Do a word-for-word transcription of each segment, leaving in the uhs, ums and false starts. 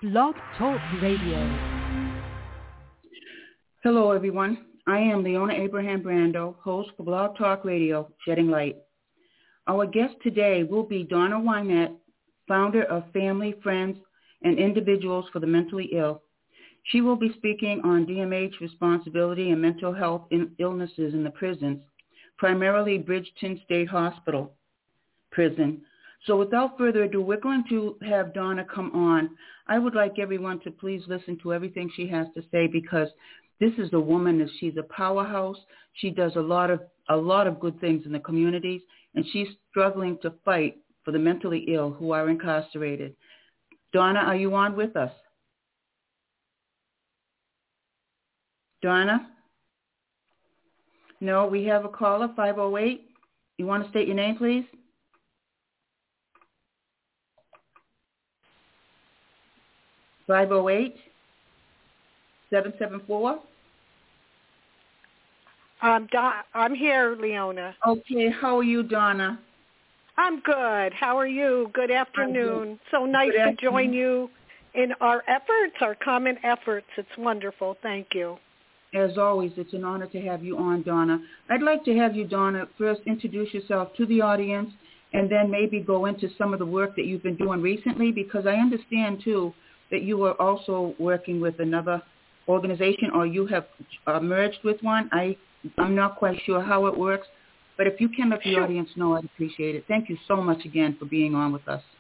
Blog Talk Radio. Hello, everyone. I am Leona Abraham Brando, host for Blog Talk Radio, Shedding Light. Our guest today will be Donna Wynette, founder of Family, Friends, and Individuals for the Mentally Ill. She will be speaking on D M H responsibility and mental health in illnesses in the prisons, primarily Bridgeton State Hospital prison. So without further ado, we're going to have Donna come on. I would like everyone to please listen to everything she has to say, because this is a woman that she's a powerhouse. She does a lot of a lot of good things in the communities, and she's struggling to fight for the mentally ill who are incarcerated. Donna, are you on with us? Donna? No, we have a caller, five oh eight. You want to state your name, please? five oh eight, seven seven four. Um, Don, I'm here, Leona. Okay, how are you, Donna? I'm good. How are you? Good afternoon. So nice to join you in our efforts, our common efforts. It's wonderful. Thank you. As always, it's an honor to have you on, Donna. I'd like to have you, Donna, first introduce yourself to the audience and then maybe go into some of the work that you've been doing recently, because I understand, too, that you are also working with another organization, or you have uh, merged with one. I, I'm not quite sure how it works, but if you can let the Sure. audience know, I'd appreciate it. Thank you so much again for being on with us.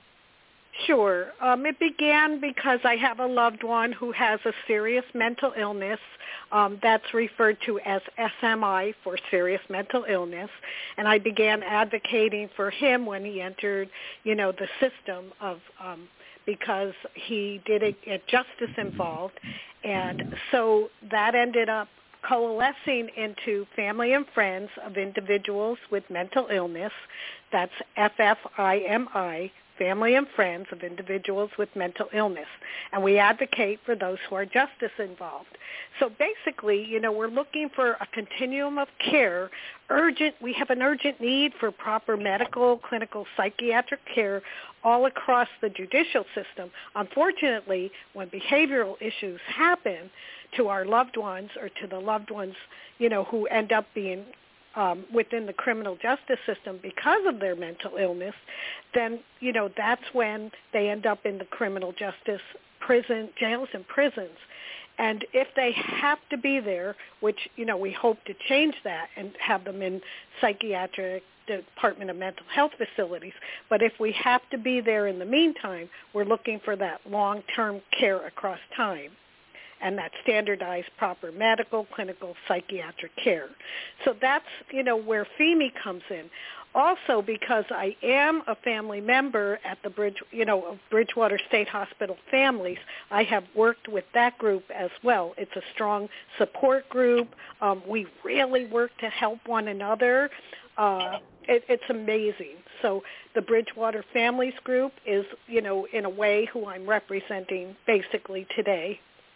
Sure. Um, it began because I have a loved one who has a serious mental illness. Um, that's referred to as S M I, for serious mental illness. And I began advocating for him when he entered, you know, the system of um, because he did get justice involved. And so that ended up coalescing into Family and Friends of Individuals with Mental Illness. That's F F I M I, Family and Friends of Individuals with Mental Illness. And we advocate for those who are justice involved. So basically, you know, we're looking for a continuum of care. Urgent, we have an urgent need for proper medical, clinical, psychiatric care all across the judicial system. Unfortunately, when behavioral issues happen to our loved ones, or to the loved ones, you know, who end up being um, within the criminal justice system because of their mental illness, then, you know, that's when they end up in the criminal justice prison, jails and prisons. And if they have to be there, which, you know, we hope to change that and have them in psychiatric Department of Mental Health facilities, but if we have to be there in the meantime, we're looking for that long-term care across time and that standardized proper medical, clinical, psychiatric care. So that's, you know, where FEME comes in. Also, because I am a family member at the Bridge, you know, of Bridgewater State Hospital Families, I have worked with that group as well. It's a strong support group. Um, we really work to help one another. Uh, it, it's amazing. So the Bridgewater Families Group is, you know, in a way who I'm representing basically today.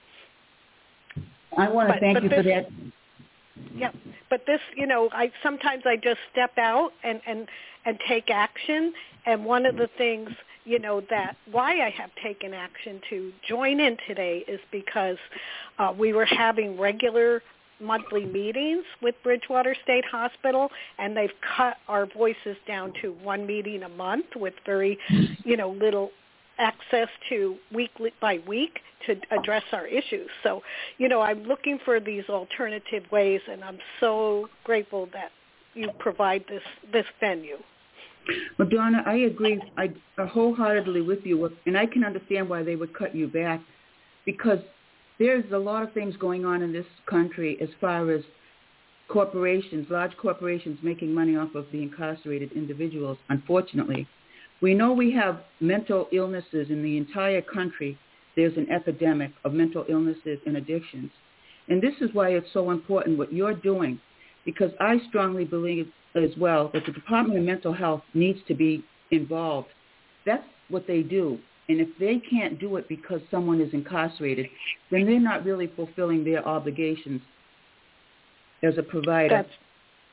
I want to but, thank but you this, for that. Yeah, but this, you know, I sometimes I just step out and, and, and take action. And one of the things, you know, that why I have taken action to join in today is because uh, we were having regular monthly meetings with Bridgewater State Hospital, and they've cut our voices down to one meeting a month with very, you know, little access to weekly by week to address our issues. So, you know, I'm looking for these alternative ways, and I'm so grateful that you provide this this venue. Well, Donna, I agree I, uh, wholeheartedly with you, and I can understand why they would cut you back, because there's a lot of things going on in this country as far as corporations, large corporations making money off of the incarcerated individuals, unfortunately. We know we have mental illnesses in the entire country. There's an epidemic of mental illnesses and addictions. And this is why it's so important what you're doing, because I strongly believe as well that the Department of Mental Health needs to be involved. That's what they do. And if they can't do it because someone is incarcerated, then they're not really fulfilling their obligations as a provider. That's,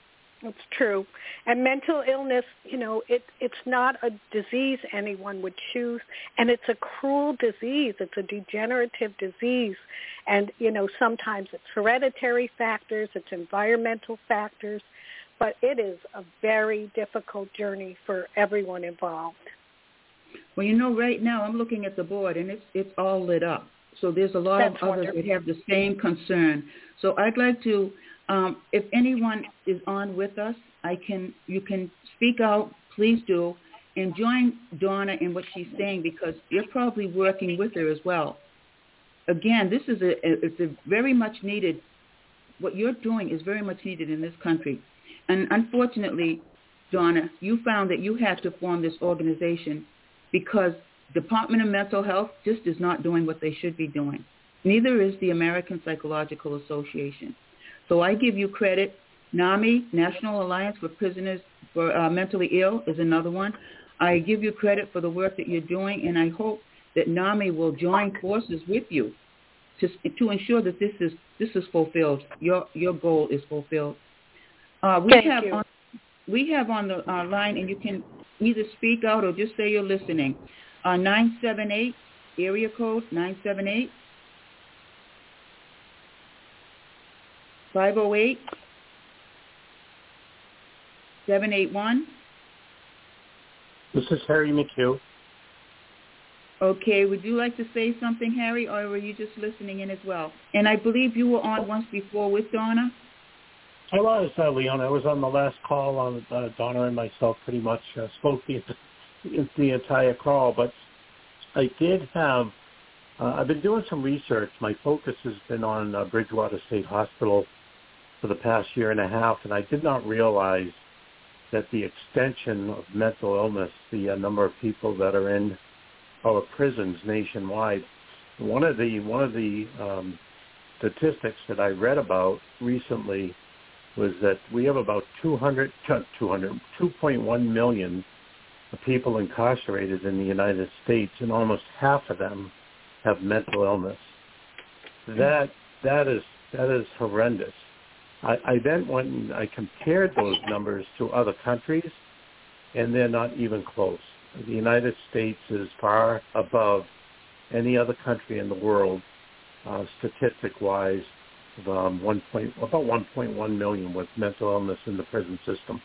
It's true. And mental illness, you know, it, it's not a disease anyone would choose, and it's a cruel disease. It's a degenerative disease. And, you know, sometimes it's hereditary factors, it's environmental factors, but it is a very difficult journey for everyone involved. Well, you know, right now I'm looking at the board, and it's it's all lit up. So there's a lot That's of others wonderful. that have the same concern. So I'd like to, um, if anyone is on with us, I can you can speak out, please do, and join Donna in what she's saying, because you're probably working with her as well. Again, this is a it's a very much needed. What you're doing is very much needed in this country, and unfortunately, Donna, you found that you had to form this organization because Department of Mental Health just is not doing what they should be doing. Neither is the American Psychological Association. So I give you credit. NAMI, National Alliance for Prisoners for uh, Mentally Ill, is another one. I give you credit for the work that you're doing, and I hope that NAMI will join forces with you to to ensure that this is this is fulfilled. Your your goal is fulfilled. Uh, we Thank have you. on we have on the uh, line, and you can either speak out or just say you're listening. Uh, nine seven eight area code nine seven eight five zero eight seven eight one. This is Harry McHugh. Okay, would you like to say something, Harry, or were you just listening in as well? And I believe you were on once before with Donna. I was, uh, Leon. I was on the last call on uh, Donna and myself pretty much uh, spoke the, the entire call, but I did have, uh, I've been doing some research. My focus has been on uh, Bridgewater State Hospital for the past year and a half, and I did not realize that the extension of mental illness, the uh, number of people that are in our prisons nationwide, one of the one of the um, statistics that I read about recently was that we have about two hundred, two hundred, two point one million people incarcerated in the United States, and almost half of them have mental illness. That that is that is horrendous. I, I then went and I compared those numbers to other countries, and they're not even close. The United States is far above any other country in the world, uh, statistic-wise, of um, one point, about one point one million with mental illness in the prison system.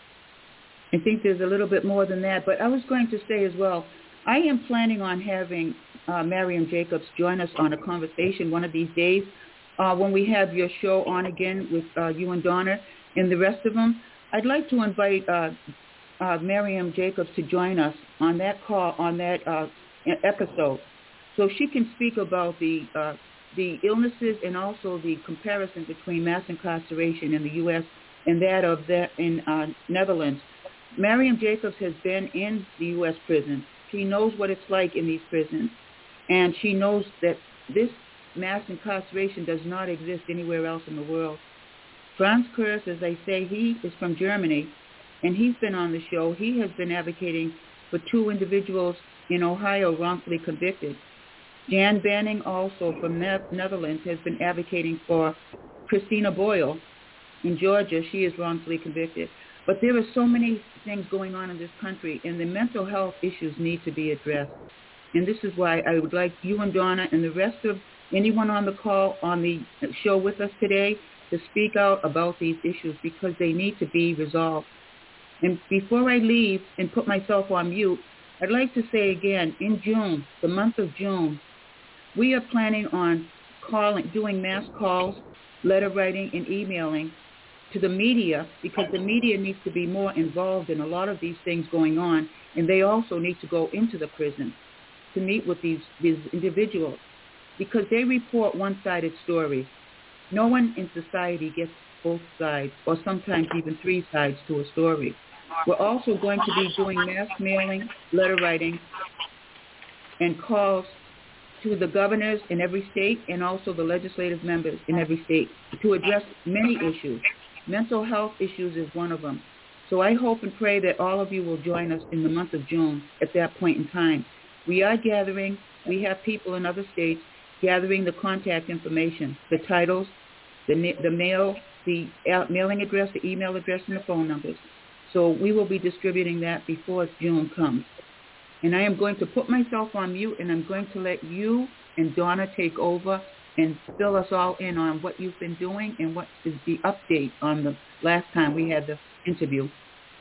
I think there's a little bit more than that, but I was going to say as well, I am planning on having uh, Mariam Jacobs join us on a conversation one of these days uh, when we have your show on again with uh, you and Donna and the rest of them. I'd like to invite uh, uh, Mariam Jacobs to join us on that call, on that uh, episode, so she can speak about the uh, the illnesses and also the comparison between mass incarceration in the U S and that of that in uh, Netherlands. Mariam Jacobs has been in the U S prison. She knows what it's like in these prisons, and she knows that this mass incarceration does not exist anywhere else in the world. Franz Kurz, as I say, he is from Germany, and he's been on the show. He has been advocating for two individuals in Ohio wrongfully convicted. Jan Banning, also from ne- Netherlands, has been advocating for Christina Boyle in Georgia. She is wrongfully convicted. But there are so many things going on in this country, and the mental health issues need to be addressed. And this is why I would like you and Donna and the rest of anyone on the call, on the show with us today, to speak out about these issues, because they need to be resolved. And before I leave and put myself on mute, I'd like to say again, in June, the month of June, we are planning on calling, doing mass calls, letter writing, and emailing to the media, because the media needs to be more involved in a lot of these things going on, and they also need to go into the prison to meet with these, these individuals, because they report one-sided stories. No one in society gets both sides, or sometimes even three sides to a story. We're also going to be doing mass mailing, letter writing, and calls to the governors in every state and also the legislative members in every state to address many issues. Mental health issues is one of them. So I hope and pray that all of you will join us in the month of June at that point in time. We are gathering, we have people in other states gathering the contact information, the titles, the, the mail the mailing address, the email address, and the phone numbers. So we will be distributing that before June comes. And I am going to put myself on mute, and I'm going to let you and Donna take over and fill us all in on what you've been doing and what is the update on the last time we had the interview.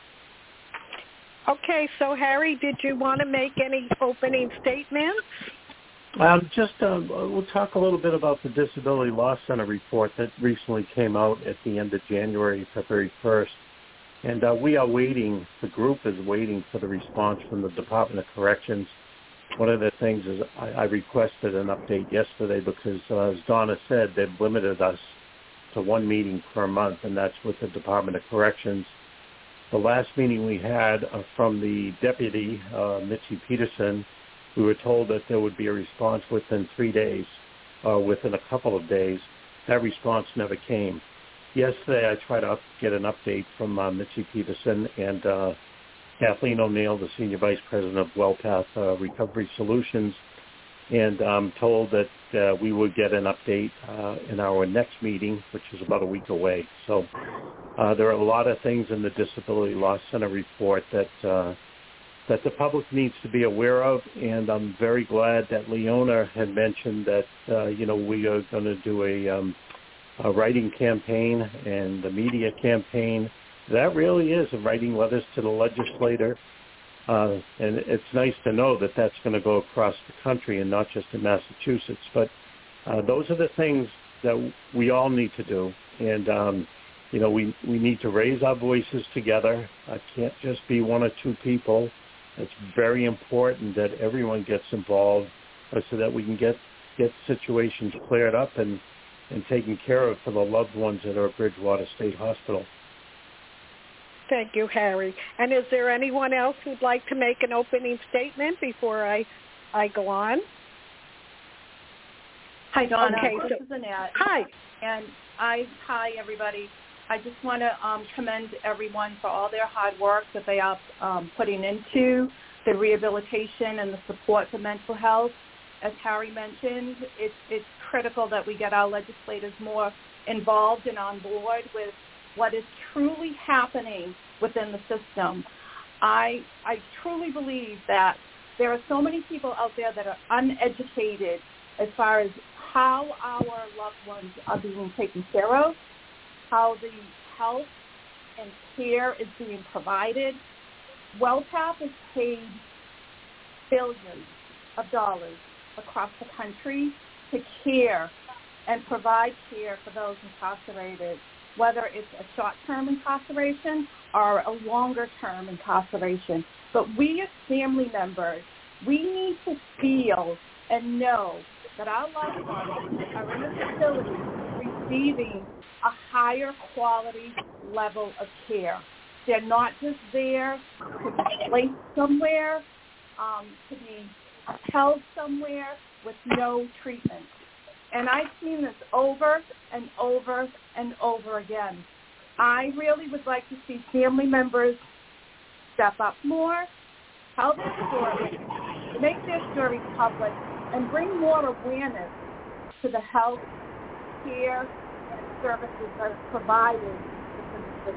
Okay, so Harry, did you want to make any opening statements? Um, just uh, we'll talk a little bit about the Disability Law Center report that recently came out at the end of January, February first. And uh, we are waiting, the group is waiting for the response from the Department of Corrections. One of the things is I, I requested an update yesterday because, uh, as Donna said, they've limited us to one meeting per month, and that's with the Department of Corrections. The last meeting we had uh, from the deputy, uh, Mitzi Peterson, we were told that there would be a response within three days, uh, within a couple of days. That response never came. Yesterday I tried to up, get an update from uh, Mitzi Peterson and uh, Kathleen O'Neill, the Senior Vice President of WellPath uh, Recovery Solutions, and I'm told that uh, we would get an update uh, in our next meeting, which is about a week away. So uh, there are a lot of things in the Disability Law Center report that uh, that the public needs to be aware of, and I'm very glad that Leona had mentioned that, uh, you know, we are going to do a, um, a writing campaign and a media campaign. That really is writing letters to the legislator. Uh, and it's nice to know that that's going to go across the country and not just in Massachusetts. But uh, those are the things that we all need to do. And, um, you know, we, we need to raise our voices together. It can't just be one or two people. It's very important that everyone gets involved uh, so that we can get, get situations cleared up and, and taken care of for the loved ones that are at Bridgewater State Hospital. Thank you, Harry. And is there anyone else who'd like to make an opening statement before I, I go on? Hi, Donna. Okay, this so, is Annette. Hi. And I, hi, everybody. I just want to um, commend everyone for all their hard work that they are um, putting into the rehabilitation and the support for mental health. As Harry mentioned, it's, it's critical that we get our legislators more involved and on board with what is truly happening within the system. I, I truly believe that there are so many people out there that are uneducated as far as how our loved ones are being taken care of, how the health and care is being provided. WellPath has paid billions of dollars across the country to care and provide care for those incarcerated, whether it's a short-term incarceration or a longer-term incarceration. But we as family members, we need to feel and know that our loved ones are in a facility receiving a higher quality level of care. They're not just there to be placed somewhere, um, to be held somewhere with no treatment. And I've seen this over and over and over again. I really would like to see family members step up more, tell their stories, make their stories public, and bring more awareness to the health, care, and services that are provided within the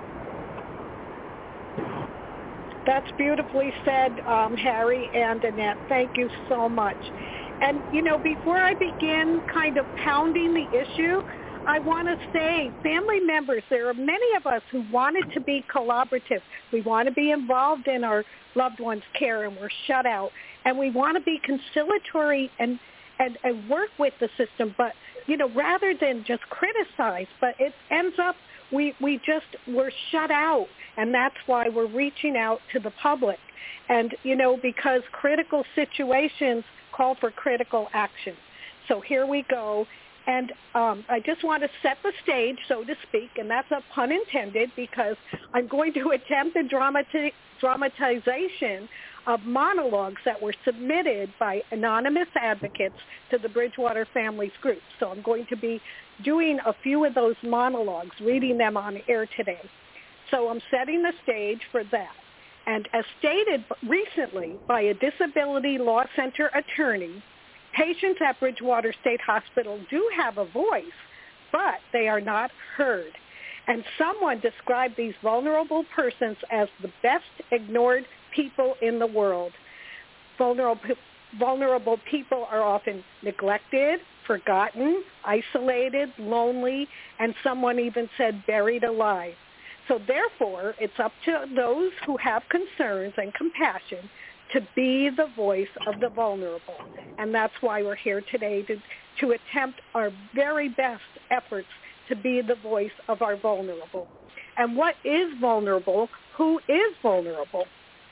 system. That's beautifully said, um, Harry and Annette. Thank you so much. And, you know, before I begin kind of pounding the issue, I want to say, family members, there are many of us who wanted to be collaborative. We want to be involved in our loved ones' care, and we're shut out. And we want to be conciliatory and, and, and work with the system, but, you know, rather than just criticize. But it ends up we, we just, we're shut out, and that's why we're reaching out to the public. And, you know, because critical situations call for critical action. So here we go. And um, I just want to set the stage, so to speak, and that's a pun intended, because I'm going to attempt a dramati- dramatization of monologues that were submitted by anonymous advocates to the Bridgewater Families Group. So I'm going to be doing a few of those monologues, reading them on air today. So I'm setting the stage for that. And as stated recently by a Disability Law Center attorney, patients at Bridgewater State Hospital do have a voice, but they are not heard. And someone described these vulnerable persons as the best ignored people in the world. Vulnerable, vulnerable people are often neglected, forgotten, isolated, lonely, and someone even said buried alive. So therefore, it's up to those who have concerns and compassion to be the voice of the vulnerable. And that's why we're here today, to, to attempt our very best efforts to be the voice of our vulnerable. And what is vulnerable? Who is vulnerable?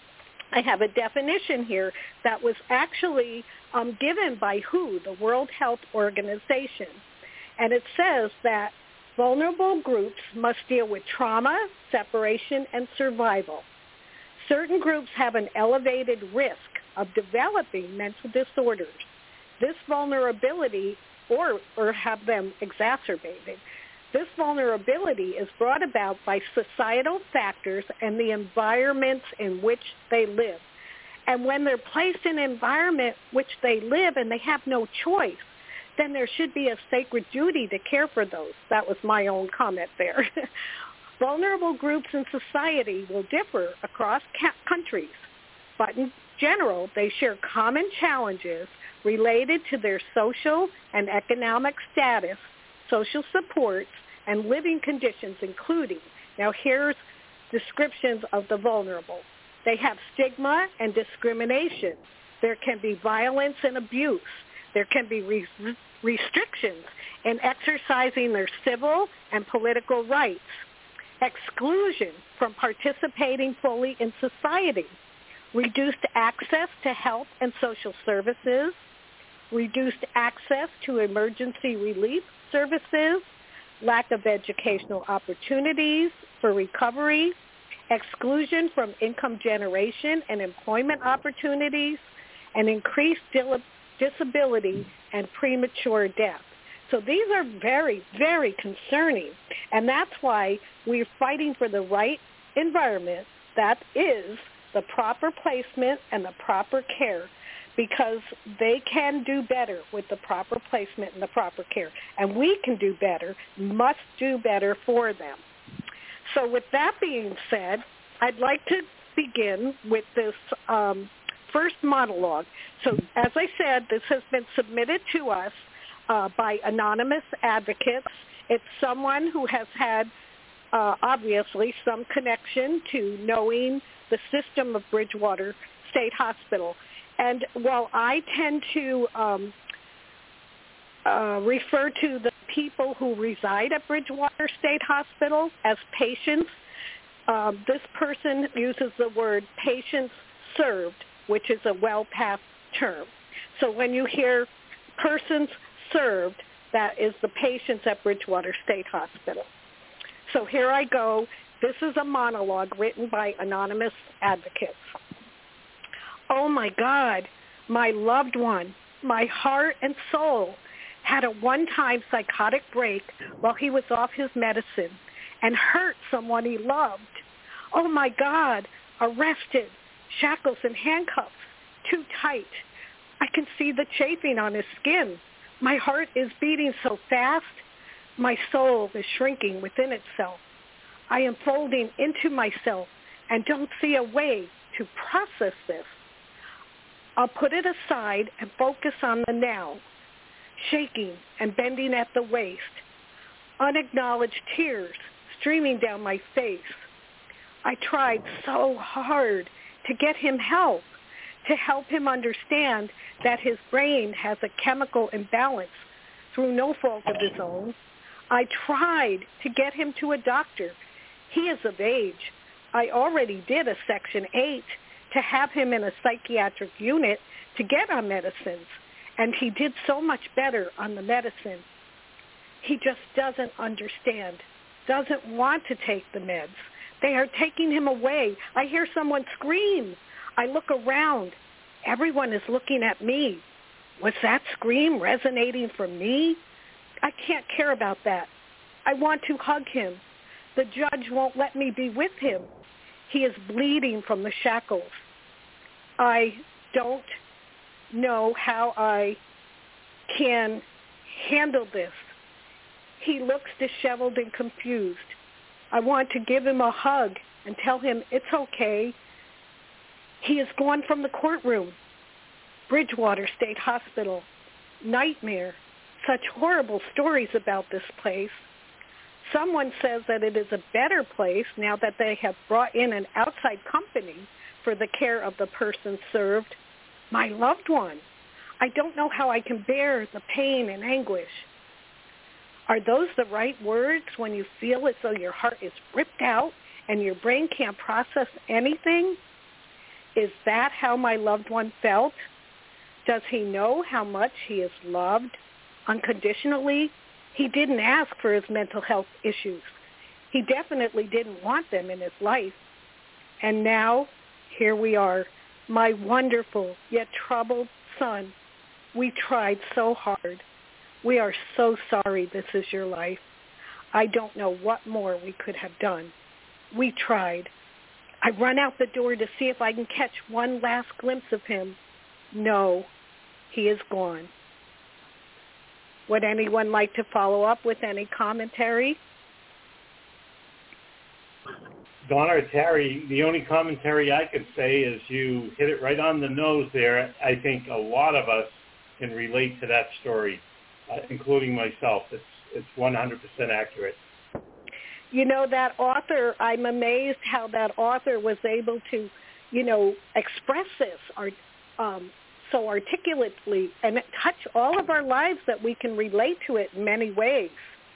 I have a definition here that was actually um, given by W H O, the World Health Organization. And it says that vulnerable groups must deal with trauma, separation, and survival. Certain groups have an elevated risk of developing mental disorders. This vulnerability, or, or have them exacerbated, this vulnerability is brought about by societal factors and the environments in which they live. And when they're placed in an environment which they live and they have no choice, then there should be a sacred duty to care for those. That was my own comment there. Vulnerable groups in society will differ across ca- countries, but in general, they share common challenges related to their social and economic status, social supports, and living conditions, including, now here's descriptions of the vulnerable. They have stigma and discrimination. There can be violence and abuse. There can be re- restrictions in exercising their civil and political rights. Exclusion from participating fully in society. Reduced access to health and social services. Reduced access to emergency relief services. Lack of educational opportunities for recovery. Exclusion from income generation and employment opportunities. And increased disability and premature death. So these are very, very concerning, and that's why we're fighting for the right environment, that is the proper placement and the proper care, because they can do better with the proper placement and the proper care, and we can do better, must do better for them. So with that being said, I'd like to begin with this um, first monologue. So as I said, this has been submitted to us Uh, by anonymous advocates. It's someone who has had, uh, obviously, some connection to knowing the system of Bridgewater State Hospital. And while I tend to um, uh, refer to the people who reside at Bridgewater State Hospital as patients, um, this person uses the word patients served, which is a well-passed term. So when you hear persons served, that is the patients at Bridgewater State Hospital. So here I go. This is a monologue written by anonymous advocates. Oh my God, my loved one, my heart and soul had a one-time psychotic break while he was off his medicine and hurt someone he loved. Oh my God, arrested, shackles and handcuffs, too tight. I can see the chafing on his skin. My heart is beating so fast. My soul is shrinking within itself. I am folding into myself and don't see a way to process this. I'll put it aside and focus on the now, shaking and bending at the waist, unacknowledged tears streaming down my face. I tried so hard to get him help, to help him understand that his brain has a chemical imbalance through no fault of his own. I tried to get him to a doctor. He is of age. I already did a Section eight to have him in a psychiatric unit to get on medicines, and he did so much better on the medicine. He just doesn't understand, doesn't want to take the meds. They are taking him away. I hear someone scream. I look around. Everyone is looking at me. Was that scream resonating for me? I can't care about that. I want to hug him. The judge won't let me be with him. He is bleeding from the shackles. I don't know how I can handle this. He looks disheveled and confused. I want to give him a hug and tell him it's okay. He is gone from the courtroom. Bridgewater State Hospital. Nightmare. Such horrible stories about this place. Someone says that it is a better place now that they have brought in an outside company for the care of the person served. My loved one. I don't know how I can bear the pain and anguish. Are those the right words when you feel as though your heart is ripped out and your brain can't process anything? Is that how my loved one felt? Does he know how much he is loved unconditionally? He didn't ask for his mental health issues. He definitely didn't want them in his life. And now, here we are, my wonderful yet troubled son. We tried so hard. We are so sorry this is your life. I don't know what more we could have done. We tried. I run out the door to see if I can catch one last glimpse of him. No, he is gone. Would anyone like to follow up with any commentary? Donna or Terry, the only commentary I could say is you hit it right on the nose there. I think a lot of us can relate to that story, uh, including myself. It's it's one hundred percent accurate. You know, that author, I'm amazed how that author was able to, you know, express this or, um, so articulately and touch all of our lives that we can relate to it in many ways.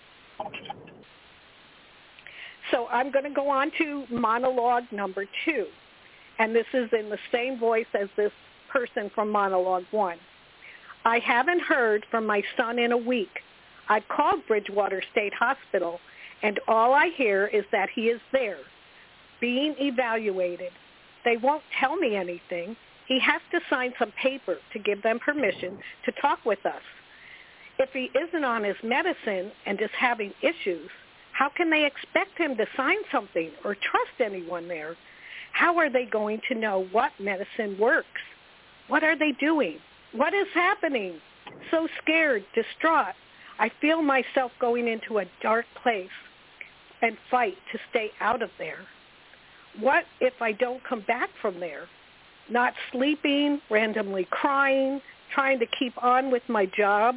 So I'm going to go on to monologue number two, and this is in the same voice as this person from monologue one. I haven't heard from my son in a week. I've called Bridgewater State Hospital, and all I hear is that he is there, being evaluated. They won't tell me anything. He has to sign some paper to give them permission to talk with us. If he isn't on his medicine and is having issues, how can they expect him to sign something or trust anyone there? How are they going to know what medicine works? What are they doing? What is happening? So scared, distraught. I feel myself going into a dark place and fight to stay out of there. What if I don't come back from there? Not sleeping, randomly crying, trying to keep on with my job.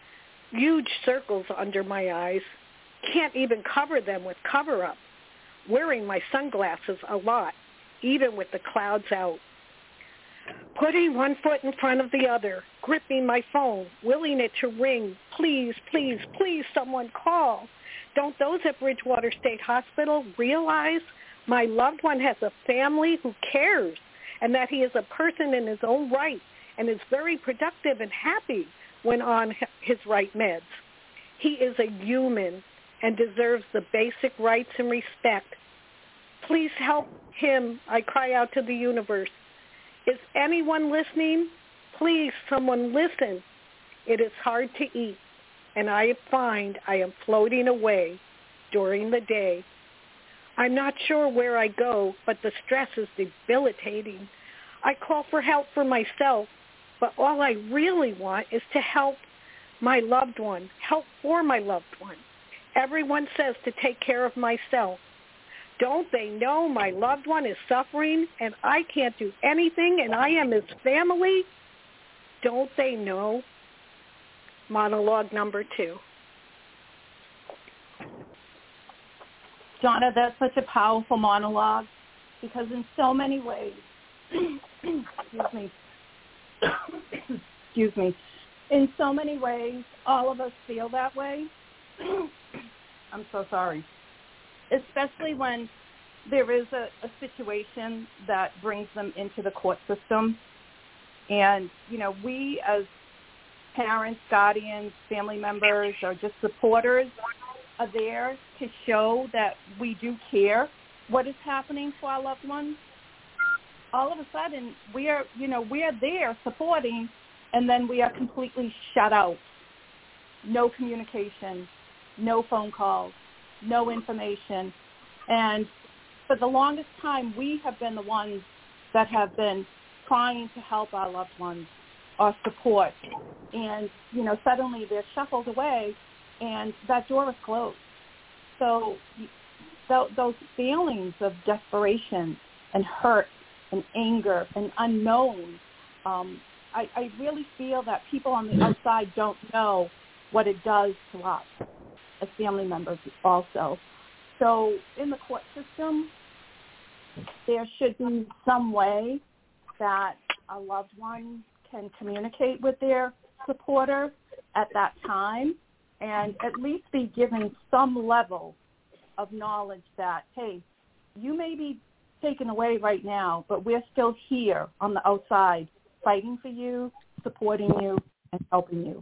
Huge circles under my eyes. Can't even cover them with cover-up. Wearing my sunglasses a lot, even with the clouds out. Putting one foot in front of the other, gripping my phone, willing it to ring. Please, please, please, someone call. Don't those at Bridgewater State Hospital realize my loved one has a family who cares and that he is a person in his own right and is very productive and happy when on his right meds? He is a human and deserves the basic rights and respect. Please help him, I cry out to the universe. Is anyone listening? Please, someone listen. It is hard to eat, and I find I am floating away during the day. I'm not sure where I go, but the stress is debilitating. I call for help for myself, but all I really want is to help my loved one, help for my loved one. Everyone says to take care of myself. Don't they know my loved one is suffering and I can't do anything and I am his family? Don't they know? Monologue number two. Donna, that's such a powerful monologue because in so many ways, excuse me, excuse me, in so many ways, all of us feel that way. I'm so sorry. Especially when there is a, a situation that brings them into the court system. And, you know, we as parents, guardians, family members, or just supporters are there to show that we do care what is happening to our loved ones. All of a sudden, we are, you know, we are there supporting, and then we are completely shut out. No communication, no phone calls, no information. And for the longest time, we have been the ones that have been trying to help our loved ones or support. And, you know, suddenly they're shuffled away and that door is closed. So th- those feelings of desperation and hurt and anger and unknown. Um, I, I really feel that people on the outside don't know what it does to us as family members also. So in the court system, there should be some way that a loved one can communicate with their supporter at that time and at least be given some level of knowledge that, hey, you may be taken away right now, but we're still here on the outside fighting for you, supporting you, and helping you.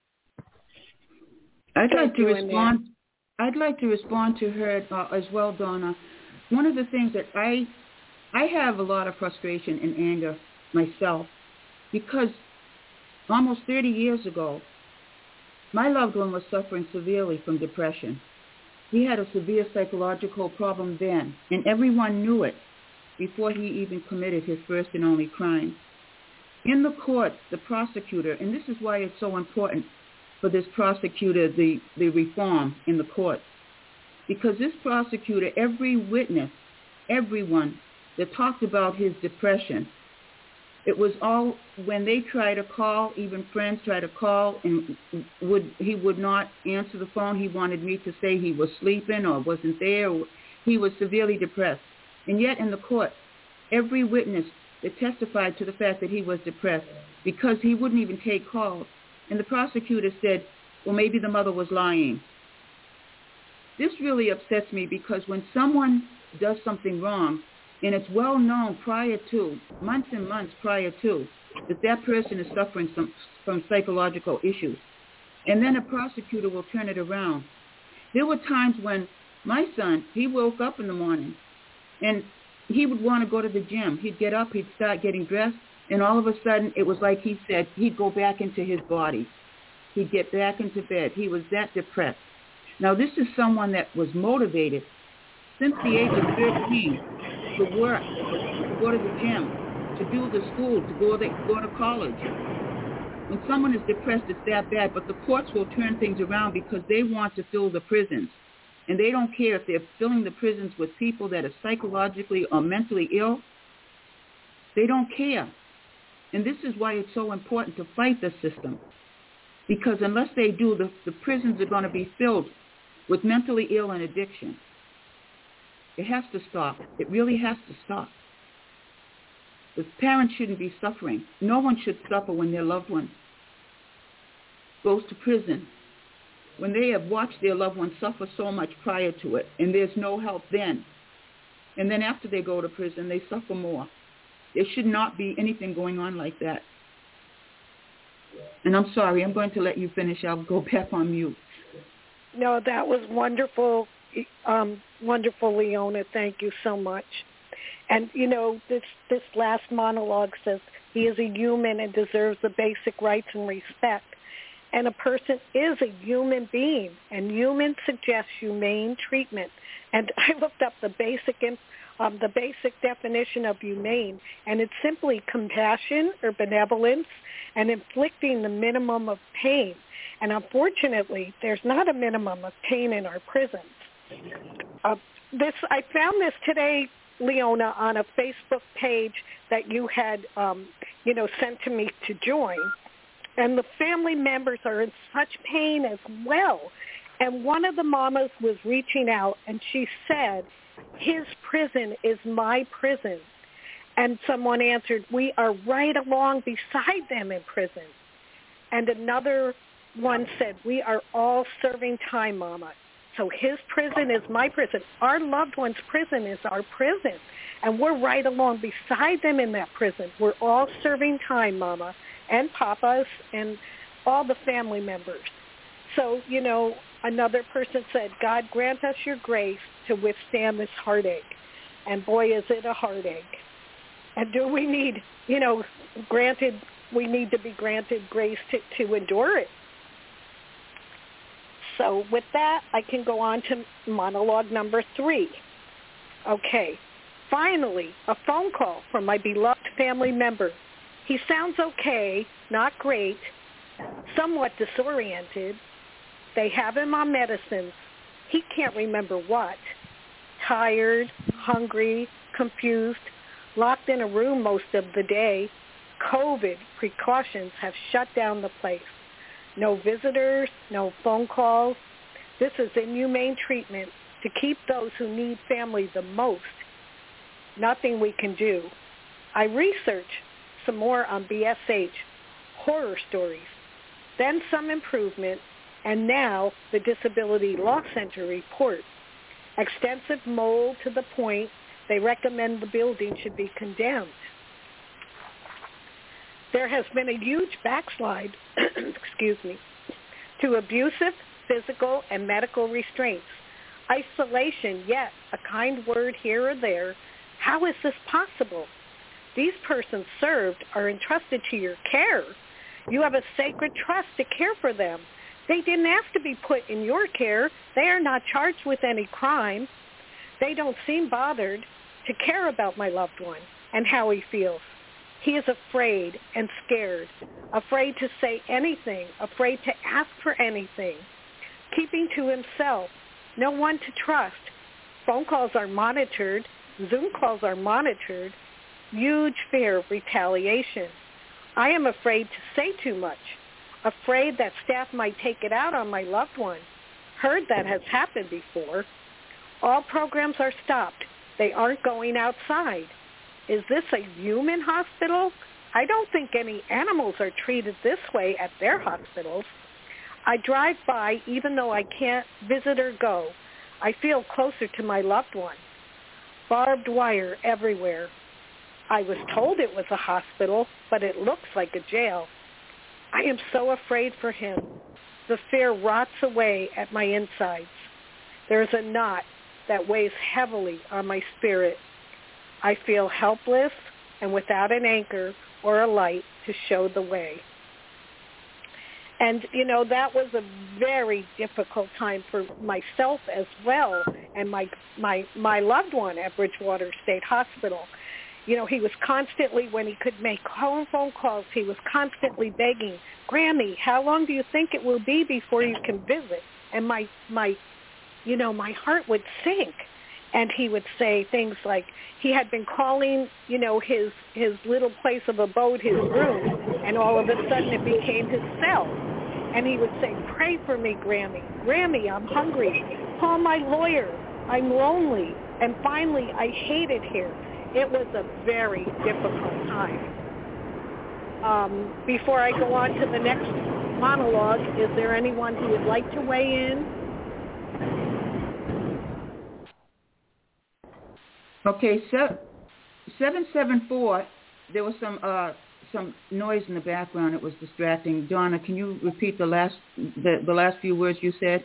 I'd like to respond. I'd like to respond to her uh, as well, Donna. One of the things that I I have a lot of frustration and anger myself because almost thirty years ago, my loved one was suffering severely from depression. He had a severe psychological problem then, and everyone knew it before he even committed his first and only crime. In the court, the prosecutor, and this is why it's so important for this prosecutor, the, the reform in the court, because this prosecutor, every witness, everyone that talked about his depression, it was all, when they try to call, even friends try to call, and would he would not answer the phone. He wanted me to say he was sleeping or wasn't there. Or he was severely depressed. And yet in the court, every witness that testified to the fact that he was depressed, because he wouldn't even take calls. And the prosecutor said, well, maybe the mother was lying. This really upsets me because when someone does something wrong, and it's well known prior to, months and months prior to, that that person is suffering some, from psychological issues. And then a prosecutor will turn it around. There were times when my son, he woke up in the morning and he would want to go to the gym. He'd get up, he'd start getting dressed, and all of a sudden it was like he said, he'd go back into his body. He'd get back into bed. He was that depressed. Now this is someone that was motivated since the age of thirteen to work, to go to the gym, to do the school, to go to, go to college. When someone is depressed, it's that bad, but the courts will turn things around because they want to fill the prisons. And they don't care if they're filling the prisons with people that are psychologically or mentally ill. They don't care. And this is why it's so important to fight the system. Because unless they do, the, the prisons are going to be filled with mentally ill and addiction. It has to stop. It really has to stop. The parents shouldn't be suffering. No one should suffer when their loved one goes to prison, when they have watched their loved one suffer so much prior to it, and there's no help then. And then after they go to prison, they suffer more. There should not be anything going on like that. And I'm sorry, I'm going to let you finish. I'll go back on mute. No, that was wonderful. Um, wonderful, Leona. Thank you so much. And, you know, this, this last monologue says he is a human and deserves the basic rights and respect. And a person is a human being, and human suggests humane treatment. And I looked up the basic um, the basic definition of humane, and it's simply compassion or benevolence and inflicting the minimum of pain. And unfortunately, there's not a minimum of pain in our prisons. Uh, this I found this today, Leona, on a Facebook page that you had, um, you know, sent to me to join. And the family members are in such pain as well. And one of the mamas was reaching out, and she said, his prison is my prison. And someone answered, we are right along beside them in prison. And another one said, we are all serving time, Mama. So his prison is my prison. Our loved one's prison is our prison. And we're right along beside them in that prison. We're all serving time, Mama, and Papas, and all the family members. So, you know, another person said, God grant us your grace to withstand this heartache. And boy, is it a heartache. And do we need, you know, granted, we need to be granted grace to, to endure it. So with that, I can go on to monologue number three. Okay. Finally, a phone call from my beloved family member. He sounds okay, not great, somewhat disoriented. They have him on medicines. He can't remember what. tired, hungry, confused, locked in a room most of the day. COVID precautions have shut down the place. No visitors, no phone calls. This is inhumane treatment to keep those who need family the most. Nothing we can do. I researched some more on B S H, horror stories, then some improvement, and now the Disability Law Center report. Extensive mold to the point they recommend the building should be condemned. There has been a huge backslide, excuse me, to abusive physical and medical restraints. Isolation, yet a kind word here or there. How is this possible? These persons served are entrusted to your care. You have a sacred trust to care for them. They didn't ask to be put in your care. They are not charged with any crime. They don't seem bothered to care about my loved one and how he feels. He is afraid and scared, afraid to say anything, afraid to ask for anything, keeping to himself, no one to trust. Phone calls are monitored. Zoom calls are monitored. Huge fear of retaliation. I am afraid to say too much, afraid that staff might take it out on my loved one. Heard that has happened before. All programs are stopped. They aren't going outside. Is this a human hospital? I don't think any animals are treated this way at their hospitals. I drive by even though I can't visit or go. I feel closer to my loved one. Barbed wire everywhere. I was told it was a hospital, but it looks like a jail. I am so afraid for him. The fear rots away at my insides. There is a knot that weighs heavily on my spirit. I feel helpless and without an anchor or a light to show the way. And, you know, that was a very difficult time for myself as well and my my my loved one at Bridgewater State Hospital. You know, he was constantly, when he could make home phone calls, he was constantly begging, Grammy, how long do you think it will be before you can visit? And my, my, you know, my heart would sink. And he would say things like he had been calling, you know, his his little place of abode his room, and all of a sudden it became his cell. And he would say, pray for me, Grammy. Grammy, I'm hungry. Call my lawyer. I'm lonely. And finally, I hate it here. It was a very difficult time. Um, before I go on to the next monologue, is there anyone who would like to weigh in? Okay, so seven seven four, there was some uh, some noise in the background. It was distracting. Donna, can you repeat the last the, the last few words you said?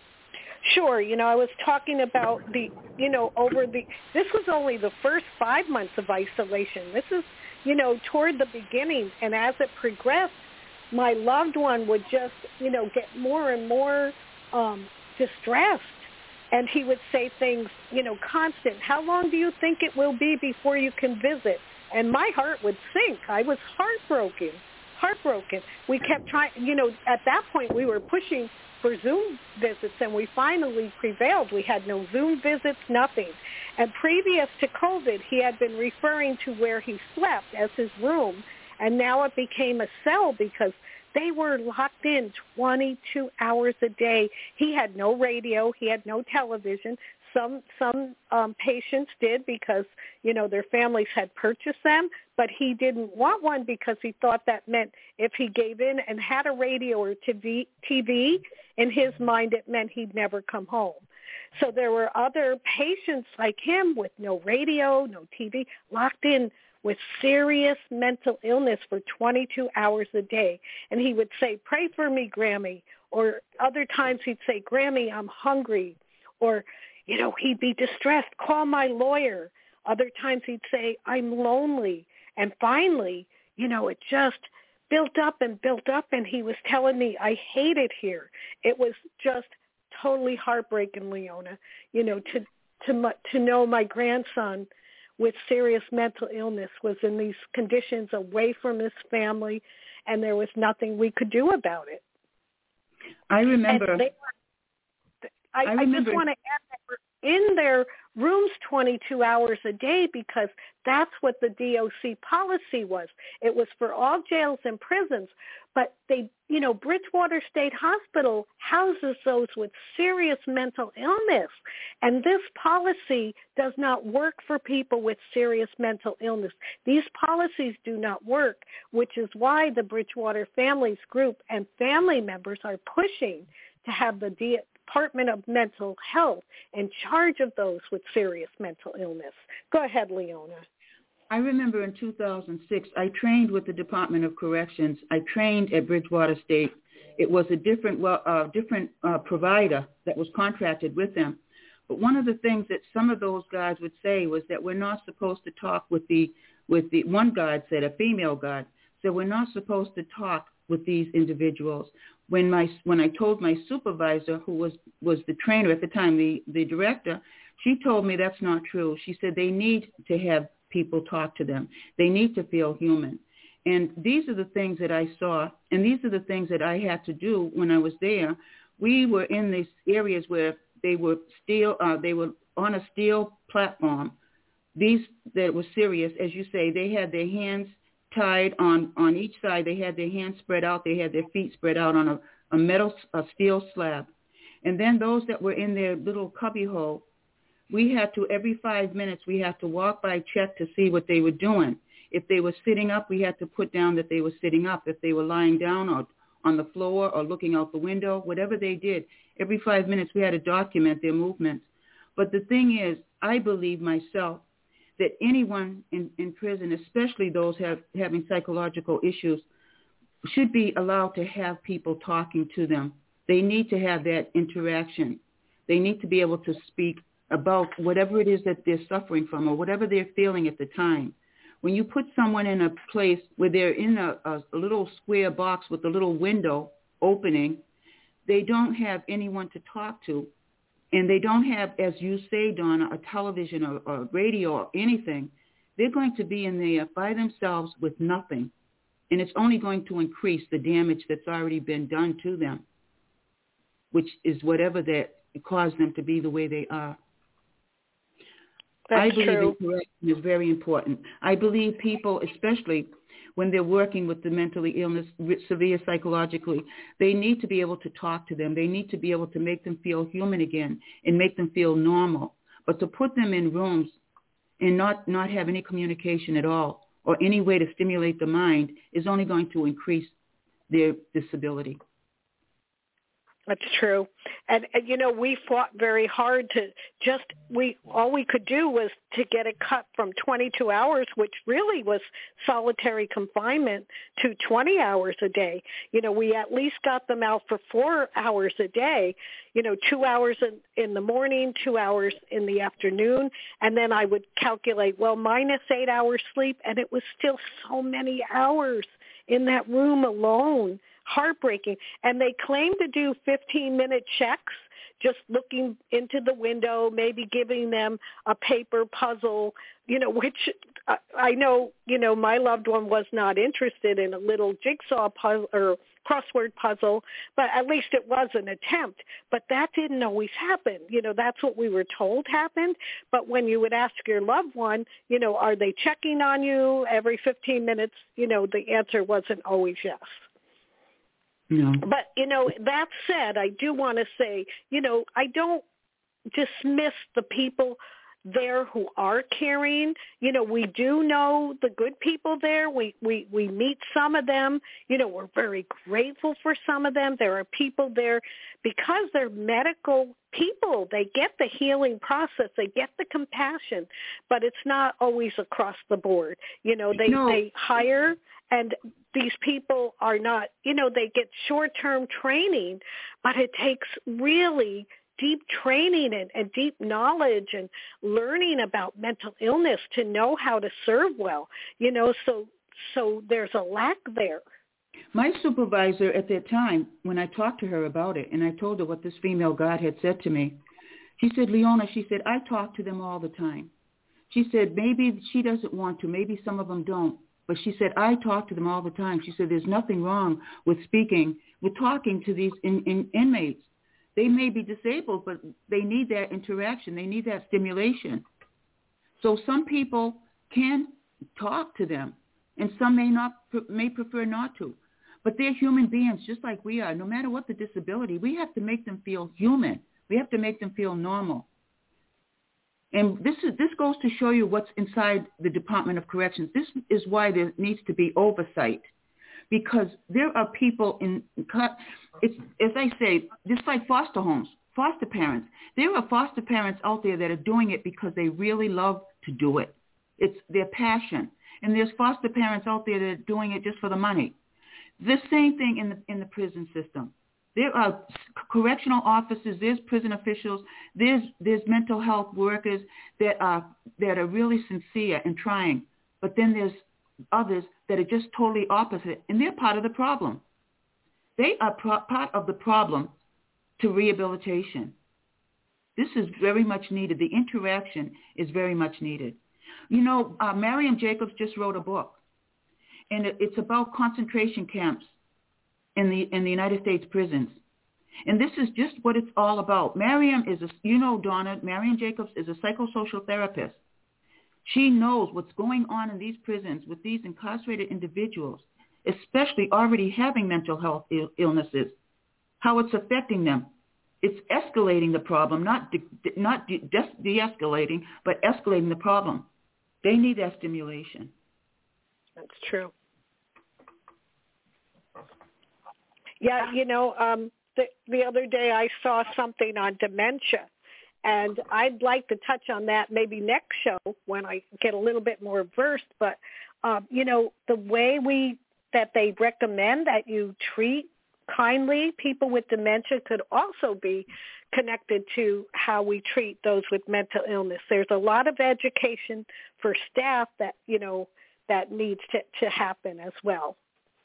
Sure. You know, I was talking about the, you know, over the, this was only the first five months of isolation. This is, you know, toward the beginning. And as it progressed, my loved one would just, you know, get more and more um, distressed. And he would say things, you know, constant. How long do you think it will be before you can visit? And my heart would sink. I was heartbroken, heartbroken. We kept trying, you know, at that point we were pushing for Zoom visits, and we finally prevailed. We had no Zoom visits, nothing. And previous to COVID, he had been referring to where he slept as his room, and now it became a cell because they were locked in twenty-two hours a day. He had no radio. He had no television. Some some um, patients did because, you know, their families had purchased them, but he didn't want one because he thought that meant if he gave in and had a radio or T V, T V, in his mind it meant he'd never come home. So there were other patients like him with no radio, no T V, locked in with serious mental illness for twenty-two hours a day. And he would say, pray for me, Grammy. Or other times he'd say, Grammy, I'm hungry. Or, you know, he'd be distressed, call my lawyer. Other times he'd say, I'm lonely. And finally, you know, it just built up and built up, and he was telling me, I hate it here. It was just totally heartbreaking, Leona, you know, to to to know my grandson with serious mental illness was in these conditions away from his family, and there was nothing we could do about it. I remember. They, I, I, remember. I just want to add that we're in their rooms twenty-two hours a day because that's what the D O C policy was. It was for all jails and prisons. But they, you know, Bridgewater State Hospital houses those with serious mental illness. And this policy does not work for people with serious mental illness. These policies do not work, which is why the Bridgewater Families Group and family members are pushing to have the D- Department of Mental Health in charge of those with serious mental illness. Go ahead, Leona. I remember in two thousand six, I trained with the Department of Corrections. I trained at Bridgewater State. It was a different, well, uh, different uh, provider that was contracted with them. But one of the things that some of those guys would say was that we're not supposed to talk with the, with the, one guard said, a female guard, said we're not supposed to talk with these individuals. When my, when I told my supervisor, who was, was the trainer at the time, the, the director, she told me that's not true. She said they need to have people talk to them. They need to feel human. And these are the things that I saw, and these are the things that I had to do when I was there. We were in these areas where they were steel, uh, they were on a steel platform. These that were serious, as you say, they had their hands tied on, on each side. They had their hands spread out. They had their feet spread out on a, a metal, a steel slab. And then those that were in their little cubby hole, we had to, every five minutes, we had to walk by, check to see what they were doing. If they were sitting up, we had to put down that they were sitting up. If they were lying down or on the floor or looking out the window, whatever they did, every five minutes we had to document their movements. But the thing is, I believe myself that anyone in, in prison, especially those have, having psychological issues, should be allowed to have people talking to them. They need to have that interaction. They need to be able to speak about whatever it is that they're suffering from or whatever they're feeling at the time. When you put someone in a place where they're in a, a, a little square box with a little window opening, they don't have anyone to talk to. And they don't have, as you say, Donna, a television or, or radio or anything. They're going to be in there by themselves with nothing. And it's only going to increase the damage that's already been done to them, which is whatever that caused them to be the way they are. That's I believe true. correction is very important. I believe people, especially when they're working with the mentally illness, severe psychologically, they need to be able to talk to them. They need to be able to make them feel human again and make them feel normal. But to put them in rooms and not, not have any communication at all or any way to stimulate the mind is only going to increase their disability. That's true. And, and, you know, we fought very hard to just, we all we could do was to get it cut from twenty-two hours, which really was solitary confinement, to twenty hours a day. You know, we at least got them out for four hours a day, you know, two hours in, in the morning, two hours in the afternoon. And then I would calculate, well, minus eight hours sleep, and it was still so many hours in that room alone. Heartbreaking. And they claim to do fifteen-minute checks, just looking into the window, maybe giving them a paper puzzle, you know, which uh, I know, you know, my loved one was not interested in a little jigsaw puzzle or crossword puzzle, but at least it was an attempt. But that didn't always happen. You know, that's what we were told happened. But when you would ask your loved one, you know, are they checking on you every fifteen minutes? You know, the answer wasn't always yes. No. But, you know, that said, I do want to say, you know, I don't dismiss the people there who are caring. You know, we do know the good people there. We, we, we meet some of them. You know, we're very grateful for some of them. There are people there because they're medical people. They get the healing process. They get the compassion, but it's not always across the board. You know, they, no. they hire, and these people are not, you know, they get short-term training, but it takes really deep training and, and deep knowledge and learning about mental illness to know how to serve well, you know, so so there's a lack there. My supervisor at that time, when I talked to her about it, and I told her what this female guard had said to me, she said, Leona, she said, I talk to them all the time. She said, maybe she doesn't want to, maybe some of them don't. But she said, I talk to them all the time. She said, there's nothing wrong with speaking, with talking to these in, in, inmates. They may be disabled, but they need that interaction. They need that stimulation. So some people can talk to them, and some may not may prefer not to. But they're human beings just like we are. No matter what the disability, we have to make them feel human. We have to make them feel normal. And this is this goes to show you what's inside the Department of Corrections. This is why there needs to be oversight, because there are people in, it's, as I say, just like foster homes, foster parents. There are foster parents out there that are doing it because they really love to do it. It's their passion. And there's foster parents out there that are doing it just for the money. The same thing in the in the prison system. There are correctional officers, there's prison officials, there's there's mental health workers that are that are really sincere and trying. But then there's others that are just totally opposite, and they're part of the problem. They are pro- part of the problem to rehabilitation. This is very much needed. The interaction is very much needed. You know, uh, Mariam Jacobs just wrote a book, and it, it's about concentration camps in the in the United States prisons. And this is just what it's all about. Mariam is, a, you know, Donna, Mariam Jacobs is a psychosocial therapist. She knows what's going on in these prisons with these incarcerated individuals, especially already having mental health Ill- illnesses, how it's affecting them. It's escalating the problem, not de- not de- de-escalating, but escalating the problem. They need that stimulation. That's true. Yeah, you know, um, the, the other day I saw something on dementia, and I'd like to touch on that maybe next show when I get a little bit more versed. But, um, you know, the way we that they recommend that you treat kindly people with dementia could also be connected to how we treat those with mental illness. There's a lot of education for staff that, you know, that needs to, to happen as well.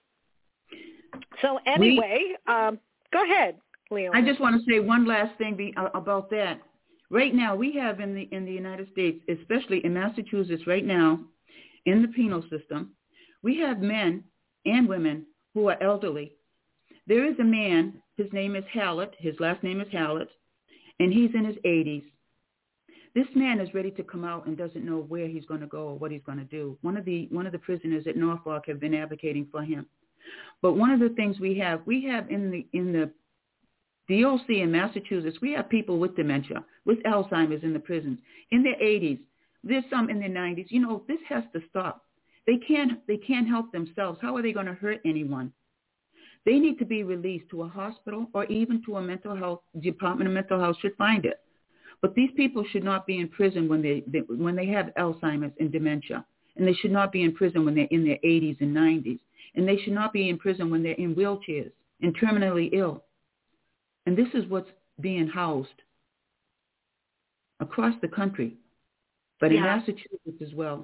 So anyway, we, um, go ahead, Leona. I just want to say one last thing be, uh, about that. Right now, we have in the in the United States, especially in Massachusetts right now, in the penal system, we have men and women who are elderly. There is a man, his name is Hallett, his last name is Hallett, and he's in his eighties. This man is ready to come out and doesn't know where he's going to go or what he's going to do. One of the one of the prisoners at Norfolk have been advocating for him. But one of the things we have, we have in the in the D O C in Massachusetts, we have people with dementia, with Alzheimer's in the prisons, in their eighties. There's some in their nineties. You know, this has to stop. They can't they can't help themselves. How are they going to hurt anyone? They need to be released to a hospital or even to a mental health, Department of Mental Health should find it. But these people should not be in prison when they, they when they have Alzheimer's and dementia. And they should not be in prison when they're in their eighties and nineties. And they should not be in prison when they're in wheelchairs and terminally ill. And this is what's being housed across the country, but yeah. in Massachusetts as well.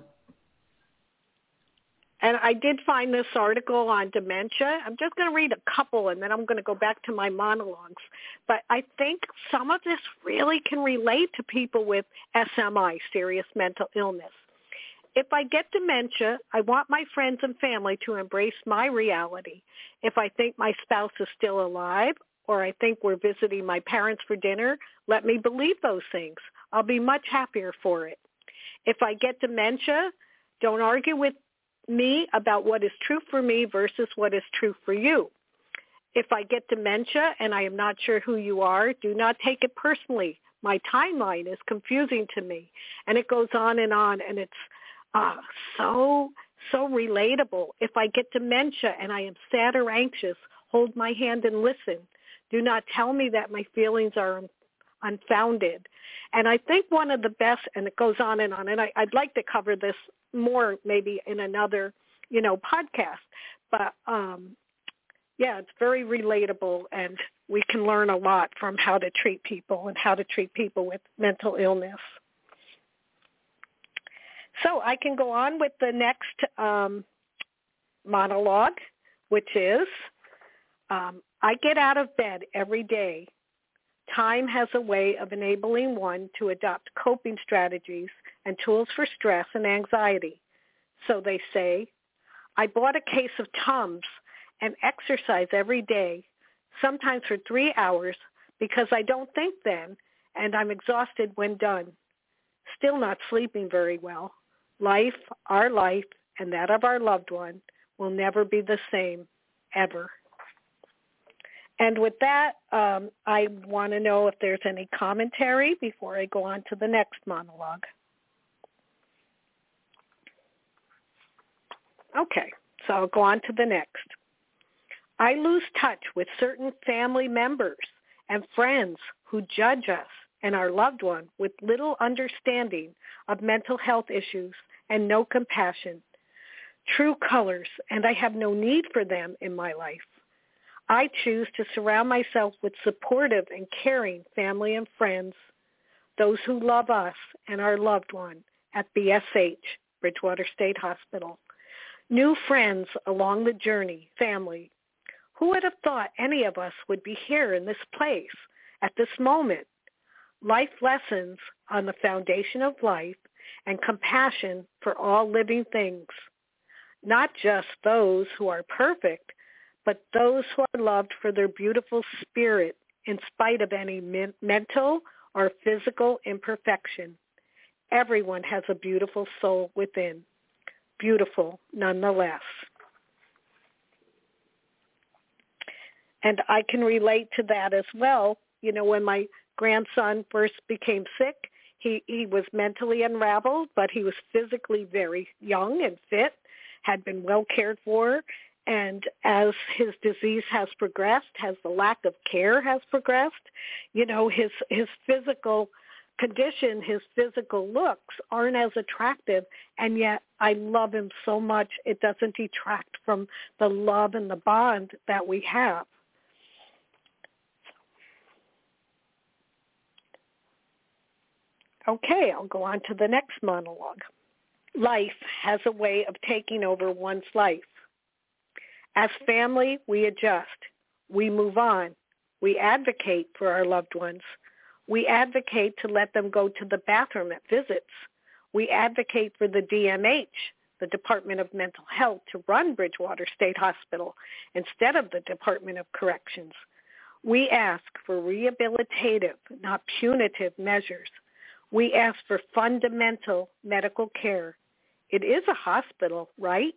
And I did find this article on dementia. I'm just going to read a couple, and then I'm going to go back to my monologues. But I think some of this really can relate to people with S M I, serious mental illness. If I get dementia, I want my friends and family to embrace my reality. If I think my spouse is still alive, or I think we're visiting my parents for dinner, let me believe those things. I'll be much happier for it. If I get dementia, don't argue with me about what is true for me versus what is true for you. If I get dementia and I am not sure who you are, do not take it personally. My timeline is confusing to me. And it goes on and on, and it's uh, so, so relatable. If I get dementia and I am sad or anxious, hold my hand and listen. Do not tell me that my feelings are unfounded. And I think one of the best, and it goes on and on, and I, I'd like to cover this more maybe in another, you know, podcast. But, um, yeah, it's very relatable, and we can learn a lot from how to treat people and how to treat people with mental illness. So I can go on with the next um, monologue, which is, um, I get out of bed every day. Time has a way of enabling one to adopt coping strategies and tools for stress and anxiety. So they say, I bought a case of Tums and exercise every day, sometimes for three hours, because I don't think then, and I'm exhausted when done. Still not sleeping very well. Life, our life, and that of our loved one will never be the same, ever. And with that, um, I want to know if there's any commentary before I go on to the next monologue. Okay, so I'll go on to the next. I lose touch with certain family members and friends who judge us and our loved one with little understanding of mental health issues and no compassion, true colors, and I have no need for them in my life. I choose to surround myself with supportive and caring family and friends, those who love us and our loved one at B S H, Bridgewater State Hospital. New friends along the journey, family. Who would have thought any of us would be here in this place at this moment? Life lessons on the foundation of life and compassion for all living things. Not just those who are perfect, but those who are loved for their beautiful spirit in spite of any men- mental or physical imperfection. Everyone has a beautiful soul within. Beautiful nonetheless. And I can relate to that as well. You know, when my grandson first became sick, he, he was mentally unraveled, but he was physically very young and fit, had been well cared for. And as his disease has progressed, as the lack of care has progressed, you know, his, his physical condition, his physical looks aren't as attractive, and yet I love him so much it doesn't detract from the love and the bond that we have. Okay, I'll go on to the next monologue. Life has a way of taking over one's life. As family, we adjust. We move on. We advocate for our loved ones. We advocate to let them go to the bathroom at visits. We advocate for the D M H, the Department of Mental Health, to run Bridgewater State Hospital instead of the Department of Corrections. We ask for rehabilitative, not punitive measures. We ask for fundamental medical care. It is a hospital, right?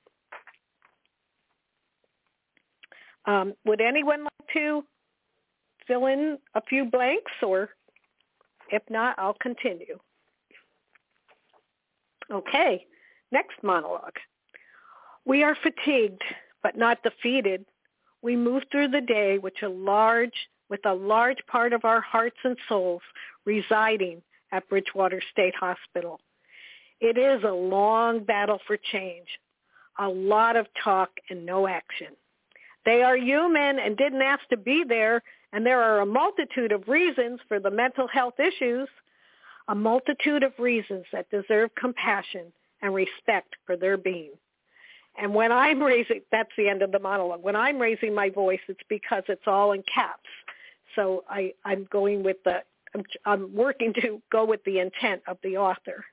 Um, would anyone like to fill in a few blanks, or if not, I'll continue. Okay, next monologue. We are fatigued, but not defeated. We move through the day with a large, with a large part of our hearts and souls residing at Bridgewater State Hospital. It is a long battle for change, a lot of talk and no action. They are human and didn't ask to be there, and there are a multitude of reasons for the mental health issues, a multitude of reasons that deserve compassion and respect for their being. And when I'm raising, that's the end of the monologue. When I'm raising my voice, it's because it's all in caps. So I, I'm going with the, I'm, I'm working to go with the intent of the author.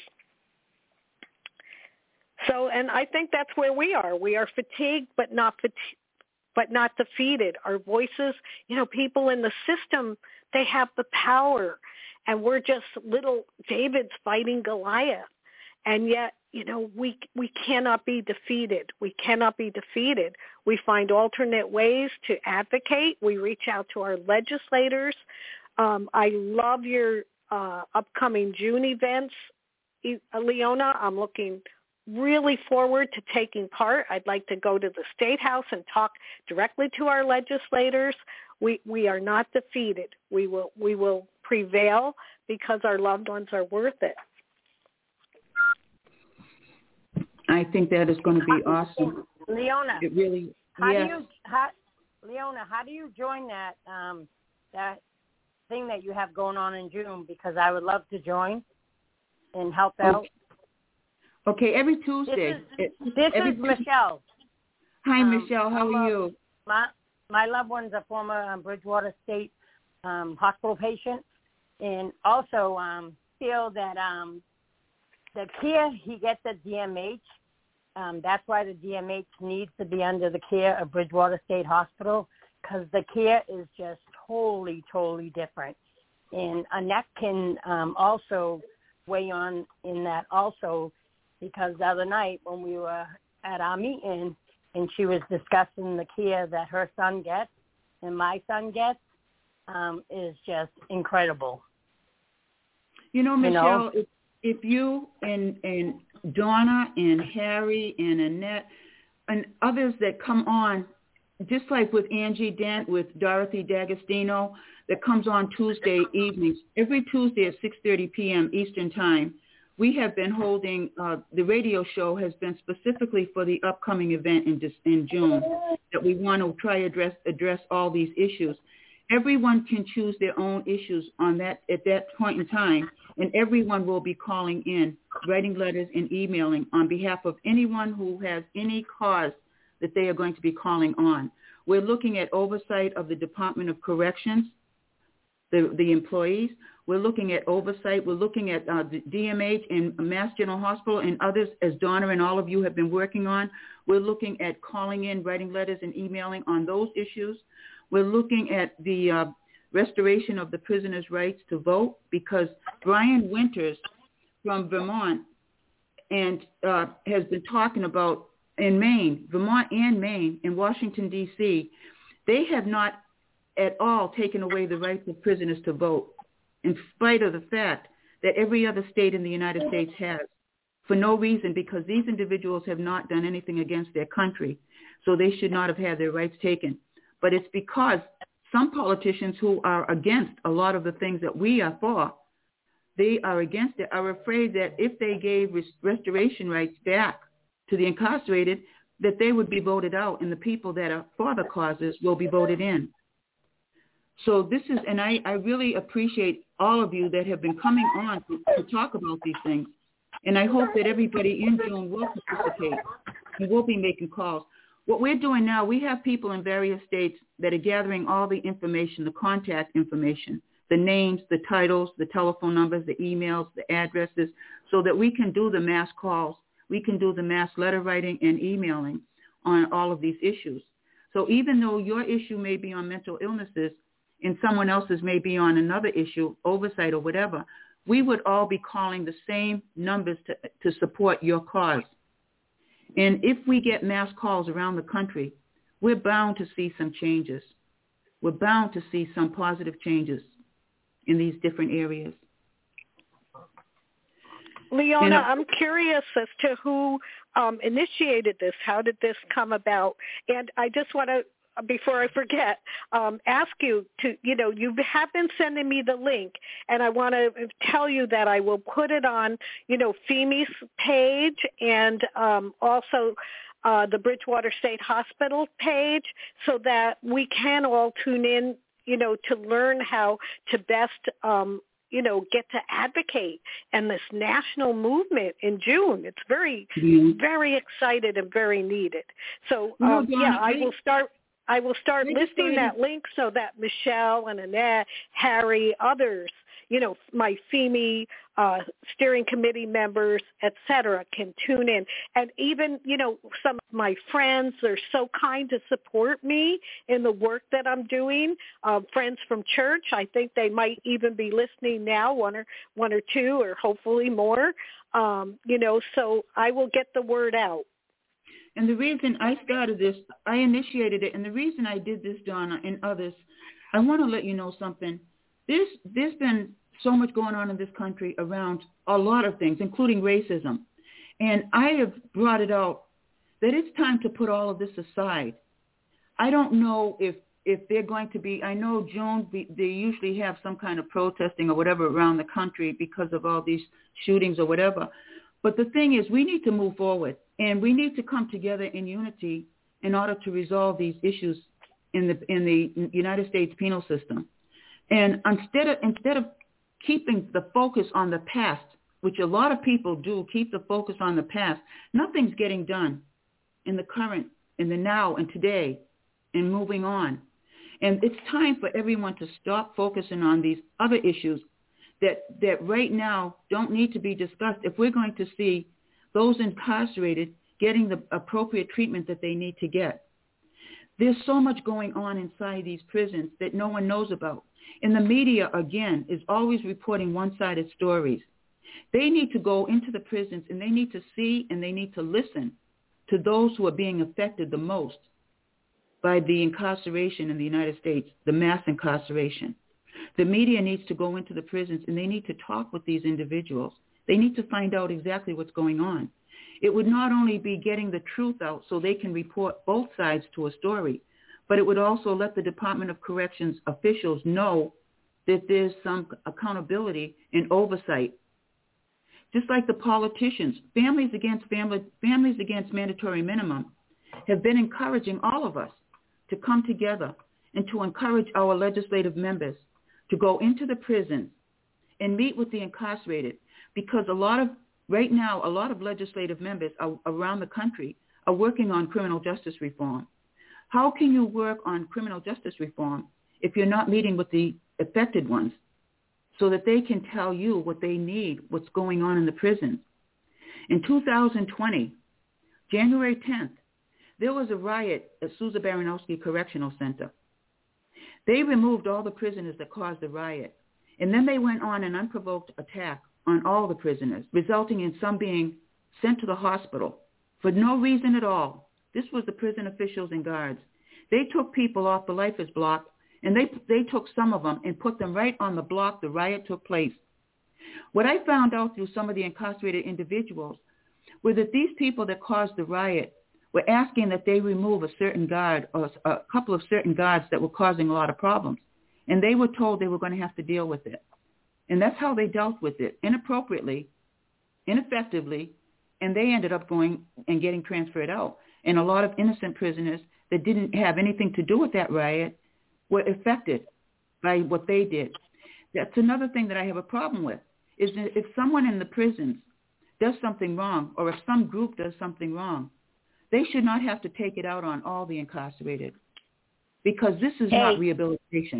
So, and I think that's where we are. We are fatigued, but not fatigued. but not defeated. Our voices, you know, people in the system, they have the power, and we're just little Davids fighting Goliath. And yet, you know, we we cannot be defeated. We cannot be defeated. We find alternate ways to advocate. We reach out to our legislators. Um, I love your uh, upcoming June events, Leona. I'm looking really forward to taking part. I'd like to go to the State House and talk directly to our legislators. We we are not defeated. We will we will prevail because our loved ones are worth it. I think that is going to be awesome. Leona, it really. How yes. do you, how, Leona, how do you join that um, that thing that you have going on in June? Because I would love to join and help out. Okay. Okay, every Tuesday. This is, this every is Michelle. Hi, um, Michelle. How I'm are a, you? My, my loved one's a former um, Bridgewater State um, hospital patient, and also um, feel that um, the care he gets at D M H, um, that's why the D M H needs to be under the care of Bridgewater State Hospital, because the care is just totally, totally different. And Annette can um, also weigh on in that also, because the other night when we were at our meeting and she was discussing the care that her son gets and my son gets, um, is just incredible. You know, Michelle, you know? If, if you and, and Donna and Harry and Annette and others that come on, just like with Angie Dent, with Dorothy D'Agostino, that comes on Tuesday evenings, every Tuesday at six thirty p.m. Eastern Time, we have been holding, uh, the radio show has been specifically for the upcoming event in, in June, that we want to try to address, address all these issues. Everyone can choose their own issues on that at that point in time, and everyone will be calling in, writing letters and emailing on behalf of anyone who has any cause that they are going to be calling on. We're looking at oversight of the Department of Corrections, the, the employees. We're looking at oversight. We're looking at uh, the D M H and Mass General Hospital and others, as Donna and all of you have been working on. We're looking at calling in, writing letters and emailing on those issues. We're looking at the uh, restoration of the prisoners' rights to vote, because Brian Winters from Vermont and uh, has been talking about in Maine, Vermont and Maine, in Washington, D C, they have not at all taken away the rights of prisoners to vote, in spite of the fact that every other state in the United States has, for no reason, because these individuals have not done anything against their country, so they should not have had their rights taken. But it's because some politicians who are against a lot of the things that we are for, they are against it, are afraid that if they gave res- restoration rights back to the incarcerated, that they would be voted out, and the people that are for the causes will be voted in. So this is, and I, I really appreciate all of you that have been coming on to, to talk about these things. And I hope that everybody in June will participate and will be making calls. What we're doing now, we have people in various states that are gathering all the information, the contact information, the names, the titles, the telephone numbers, the emails, the addresses, so that we can do the mass calls. We can do the mass letter writing and emailing on all of these issues. So even though your issue may be on mental illnesses and someone else's may be on another issue, oversight or whatever, we would all be calling the same numbers to, to support your cause. And if we get mass calls around the country, we're bound to see some changes. We're bound to see some positive changes in these different areas. Leona, You know, I'm curious as to who um, initiated this. How did this come about? And I just want to, before I forget, um, ask you to, you know, you have been sending me the link, and I want to tell you that I will put it on, you know, F E M I's page and um, also uh, the Bridgewater State Hospital page, so that we can all tune in, you know, to learn how to best um, you know, get to advocate and this national movement in June. It's very, mm-hmm. very excited and very needed. So, um, no, yeah, I will start. I will start listing that link so that Michelle and Annette, Harry, others, you know, my F E M I uh, steering committee members, et cetera, can tune in. And even, you know, some of my friends are so kind to support me in the work that I'm doing. Uh, friends from church, I think they might even be listening now, one or one or two, or hopefully more. Um, you know, so I will get the word out. And the reason I started this, I initiated it, and the reason I did this, Donna, and others, I want to let you know something. There's, there's been so much going on in this country around a lot of things, including racism. And I have brought it out that it's time to put all of this aside. I don't know if, if they're going to be, I know June, they usually have some kind of protesting or whatever around the country because of all these shootings or whatever. But the thing is, we need to move forward, and we need to come together in unity in order to resolve these issues in the in the United States penal system. And instead of instead of keeping the focus on the past, which a lot of people do, keep the focus on the past, nothing's getting done in the current, in the now and today, and moving on. And it's time for everyone to stop focusing on these other issues that, that right now don't need to be discussed if we're going to see those incarcerated getting the appropriate treatment that they need to get. There's so much going on inside these prisons that no one knows about. And the media, again, is always reporting one-sided stories. They need to go into the prisons and they need to see and they need to listen to those who are being affected the most by the incarceration in the United States, the mass incarceration. The media needs to go into the prisons and they need to talk with these individuals. They need to find out exactly what's going on. It would not only be getting the truth out so they can report both sides to a story, but it would also let the Department of Corrections officials know that there's some accountability and oversight. Just like the politicians, Families Against Family, Families Against Mandatory Minimum have been encouraging all of us to come together and to encourage our legislative members to go into the prisons and meet with the incarcerated, because a lot of, right now, a lot of legislative members are, around the country are working on criminal justice reform. How can you work on criminal justice reform if you're not meeting with the affected ones so that they can tell you what they need, what's going on in the prisons? In two thousand twenty, January tenth, there was a riot at Sousa Baranowski Correctional Center. They removed all the prisoners that caused the riot, and then they went on an unprovoked attack on all the prisoners, resulting in some being sent to the hospital for no reason at all. This was the prison officials and guards. They took people off the Lifers block, and they they took some of them and put them right on the block the riot took place. What I found out through some of the incarcerated individuals were that these people that caused the riot were asking that they remove a certain guard or a couple of certain guards that were causing a lot of problems. And they were told they were going to have to deal with it. And that's how they dealt with it, inappropriately, ineffectively, and they ended up going and getting transferred out. And a lot of innocent prisoners that didn't have anything to do with that riot were affected by what they did. That's another thing that I have a problem with, is that if someone in the prisons does something wrong, or if some group does something wrong, they should not have to take it out on all the incarcerated, because this is hey. not rehabilitation.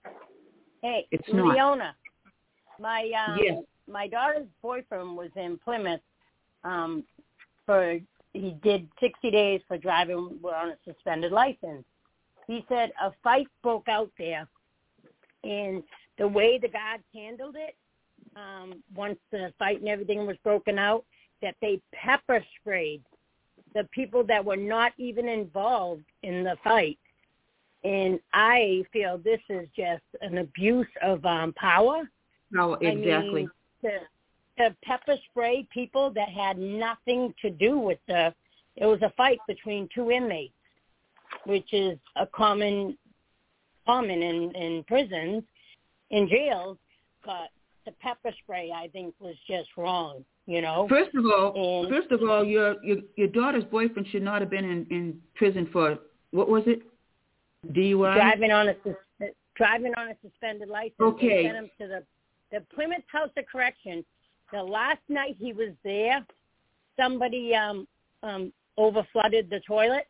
Hey, it's Leona, not. my um, yes. my daughter's boyfriend was in Plymouth um, for, he did sixty days for driving on a suspended license. He said a fight broke out there, and the way the guards handled it, um, once the fight and everything was broken out, that they pepper sprayed the people that were not even involved in the fight. And I feel this is just an abuse of um, power. No, exactly. I mean, to, to pepper spray people that had nothing to do with the, it was a fight between two inmates, which is a common, common in, in prisons, in jails, but the pepper spray, I think, was just wrong. You know. First of all, and, first of all, your, your your daughter's boyfriend should not have been in, in prison for, what was it? D U I. Driving on a driving on a suspended license. Okay. They sent him to the the Plymouth House of Correction. The last night he was there, somebody um um overflooded the toilet.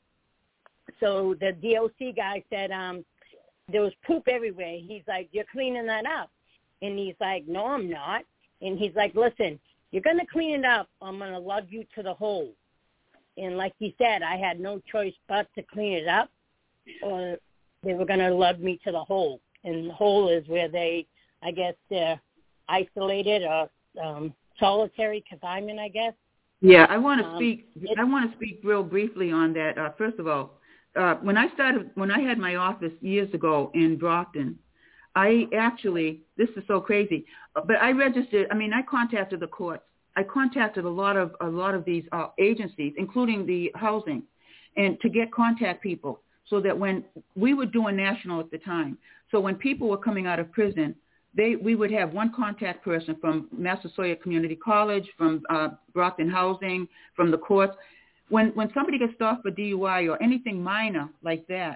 So the D O C guy said um there was poop everywhere. He's like, "You're cleaning that up," and he's like, "No, I'm not." And he's like, "Listen, you're going to clean it up, I'm going to lug you to the hole." And like he said, I had no choice but to clean it up, or they were going to lug me to the hole. And the hole is where they, I guess, they're isolated or um, solitary confinement, I guess. Yeah, I want to um, speak. I want to speak real briefly on that. Uh, first of all, uh, when I started, when I had my office years ago in Brockton, I actually, this is so crazy, but I registered, I mean, I contacted the courts. I contacted a lot of, a lot of these uh, agencies, including the housing, and to get contact people so that when we were doing national at the time, so when people were coming out of prison, they, we would have one contact person from Massasoit Community College, from uh, Brockton Housing, from the courts. When, when somebody gets stopped for D U I or anything minor like that,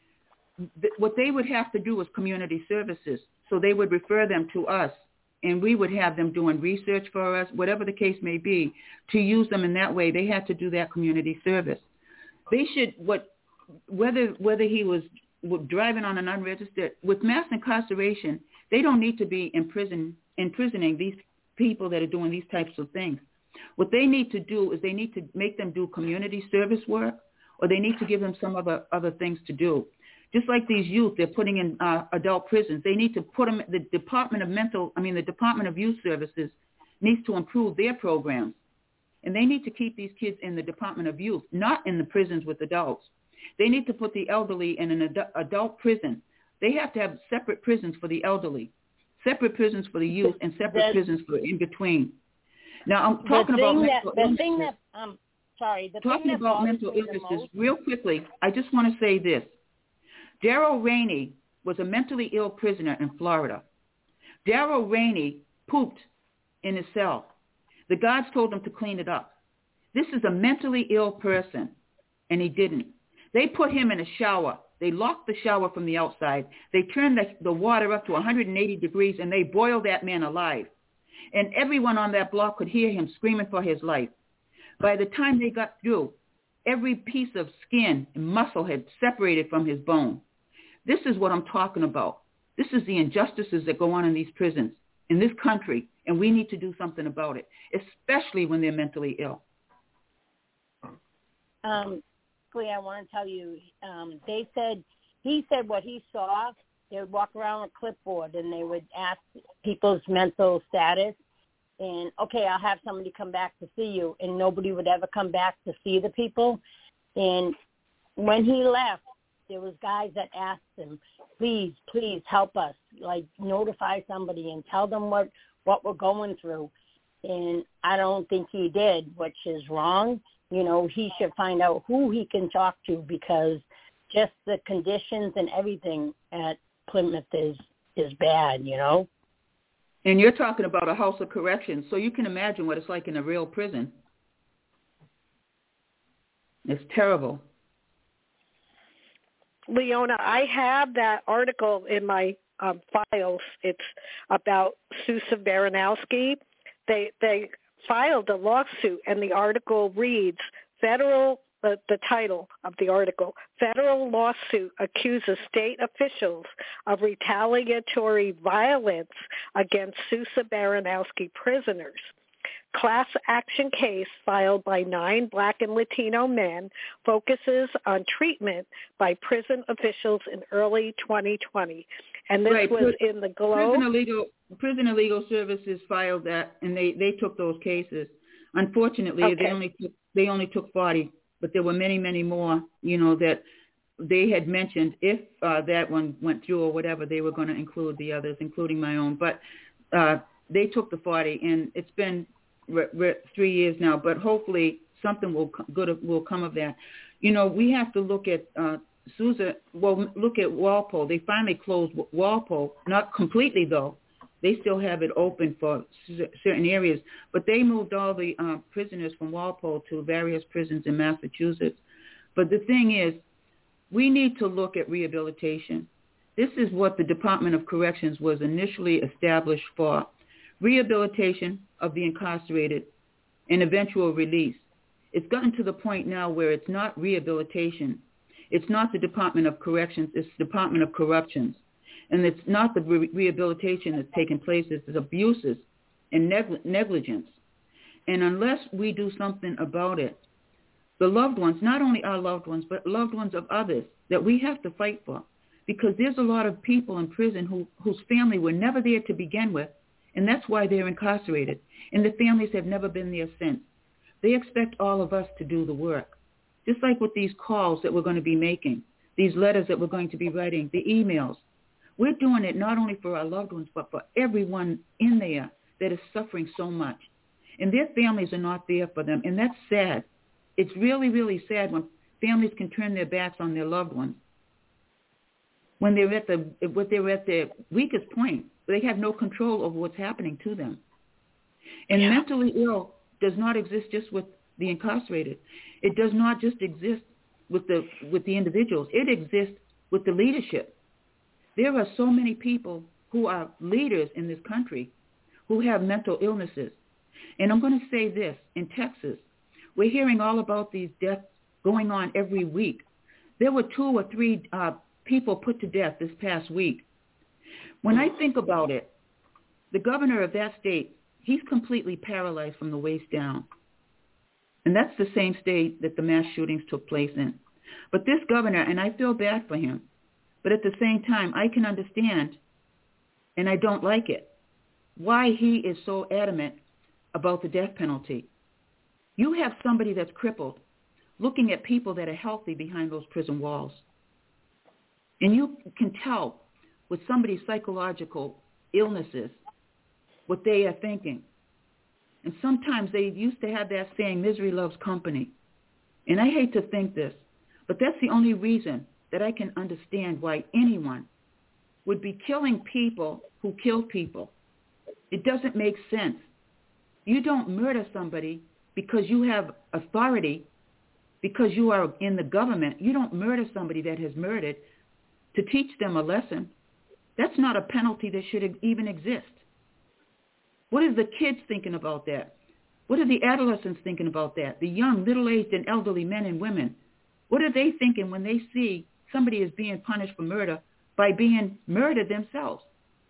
what they would have to do is community services. So they would refer them to us, and we would have them doing research for us, whatever the case may be, to use them in that way. They had to do that community service. They should, what, whether whether he was driving on an unregistered, with mass incarceration, they don't need to be in prison, imprisoning these people that are doing these types of things. What they need to do is they need to make them do community service work, or they need to give them some other, other things to do. Just like these youth, they're putting in uh, adult prisons. They need to put them, the Department of Mental, I mean, the Department of Youth Services needs to improve their programs. And they need to keep these kids in the Department of Youth, not in the prisons with adults. They need to put the elderly in an ad- adult prison. They have to have separate prisons for the elderly, separate prisons for the youth, and separate the, prisons for in between. Now, I'm talking the about that, mental the illnesses. thing that, um, sorry, the talking thing that about bothers mental me the illnesses, most, real quickly, I just want to say this. Darrell Rainey was a mentally ill prisoner in Florida. Darrell Rainey pooped in his cell. The guards told him to clean it up. This is a mentally ill person, and he didn't. They put him in a shower. They locked the shower from the outside. They turned the, the water up to one hundred eighty degrees, and they boiled that man alive. And everyone on that block could hear him screaming for his life. By the time they got through, every piece of skin and muscle had separated from his bone. This is what I'm talking about. This is the injustices that go on in these prisons, in this country, and we need to do something about it, especially when they're mentally ill. Um, I want to tell you, um, they said, he said what he saw, they would walk around with a clipboard and they would ask people's mental status and, okay, I'll have somebody come back to see you, and nobody would ever come back to see the people. And when he left, there was guys that asked him, please, please help us, like notify somebody and tell them what, what we're going through. And I don't think he did, which is wrong. You know, he should find out who he can talk to, because just the conditions and everything at Plymouth is, is bad, you know. And you're talking about a house of corrections, so you can imagine what it's like in a real prison. It's terrible. Leona, I have that article in my um, files. It's about Sousa Baranowski. They they filed a lawsuit, and the article reads, federal, the, the title of the article, federal lawsuit accuses state officials of retaliatory violence against Sousa Baranowski prisoners. Class action case filed by nine Black and Latino men focuses on treatment by prison officials in early twenty twenty. And this right. was in the Globe. Prison Legal, Prison Legal Services filed that, and they, they took those cases. Unfortunately, okay. they only took they only took forty, but there were many, many more, you know, that they had mentioned if uh, that one went through or whatever, they were going to include the others, including my own. But uh, they took the forty, and it's been re- re- three years now. But hopefully something will good will come of that. You know, we have to look at uh, Sousa. Well, look at Walpole. They finally closed Walpole, not completely though. They still have it open for certain areas, but they moved all the uh, prisoners from Walpole to various prisons in Massachusetts. But the thing is, we need to look at rehabilitation. This is what the Department of Corrections was initially established for, rehabilitation of the incarcerated and eventual release. It's gotten to the point now where it's not rehabilitation. It's not the Department of Corrections, it's the Department of Corruptions. And it's not the re- rehabilitation that's taking place, it's abuses and neg- negligence. And unless we do something about it, the loved ones, not only our loved ones, but loved ones of others that we have to fight for. Because there's a lot of people in prison who, whose family were never there to begin with, and that's why they're incarcerated. And the families have never been there since. They expect all of us to do the work. Just like with these calls that we're going to be making, these letters that we're going to be writing, the emails. We're doing it not only for our loved ones, but for everyone in there that is suffering so much. And their families are not there for them, and that's sad. It's really, really sad when families can turn their backs on their loved ones. When they're at the when they're at their weakest point, they have no control over what's happening to them. And yeah. mentally ill does not exist just with the incarcerated. It does not just exist with the with the individuals. It exists with the leadership. There are so many people who are leaders in this country who have mental illnesses. And I'm going to say this, in Texas, we're hearing all about these deaths going on every week. There were two or three uh, people put to death this past week. When I think about it, the governor of that state, he's completely paralyzed from the waist down. And that's the same state that the mass shootings took place in. But this governor, and I feel bad for him, but at the same time, I can understand, and I don't like it, why he is so adamant about the death penalty. You have somebody that's crippled looking at people that are healthy behind those prison walls. And you can tell with somebody's psychological illnesses what they are thinking. And sometimes they used to have that saying, misery loves company. And I hate to think this, but that's the only reason that I can understand why anyone would be killing people who kill people. It doesn't make sense. You don't murder somebody because you have authority, because you are in the government. You don't murder somebody that has murdered to teach them a lesson. That's not a penalty that should even exist. What are the kids thinking about that? What are the adolescents thinking about that? The young, middle-aged, and elderly men and women. What are they thinking when they see somebody is being punished for murder by being murdered themselves?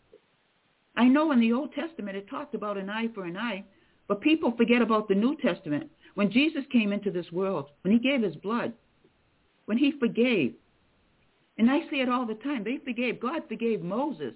I know in the Old Testament it talked about an eye for an eye, but people forget about the New Testament. When Jesus came into this world, when he gave his blood, when he forgave, and I see it all the time, they forgave. God forgave Moses.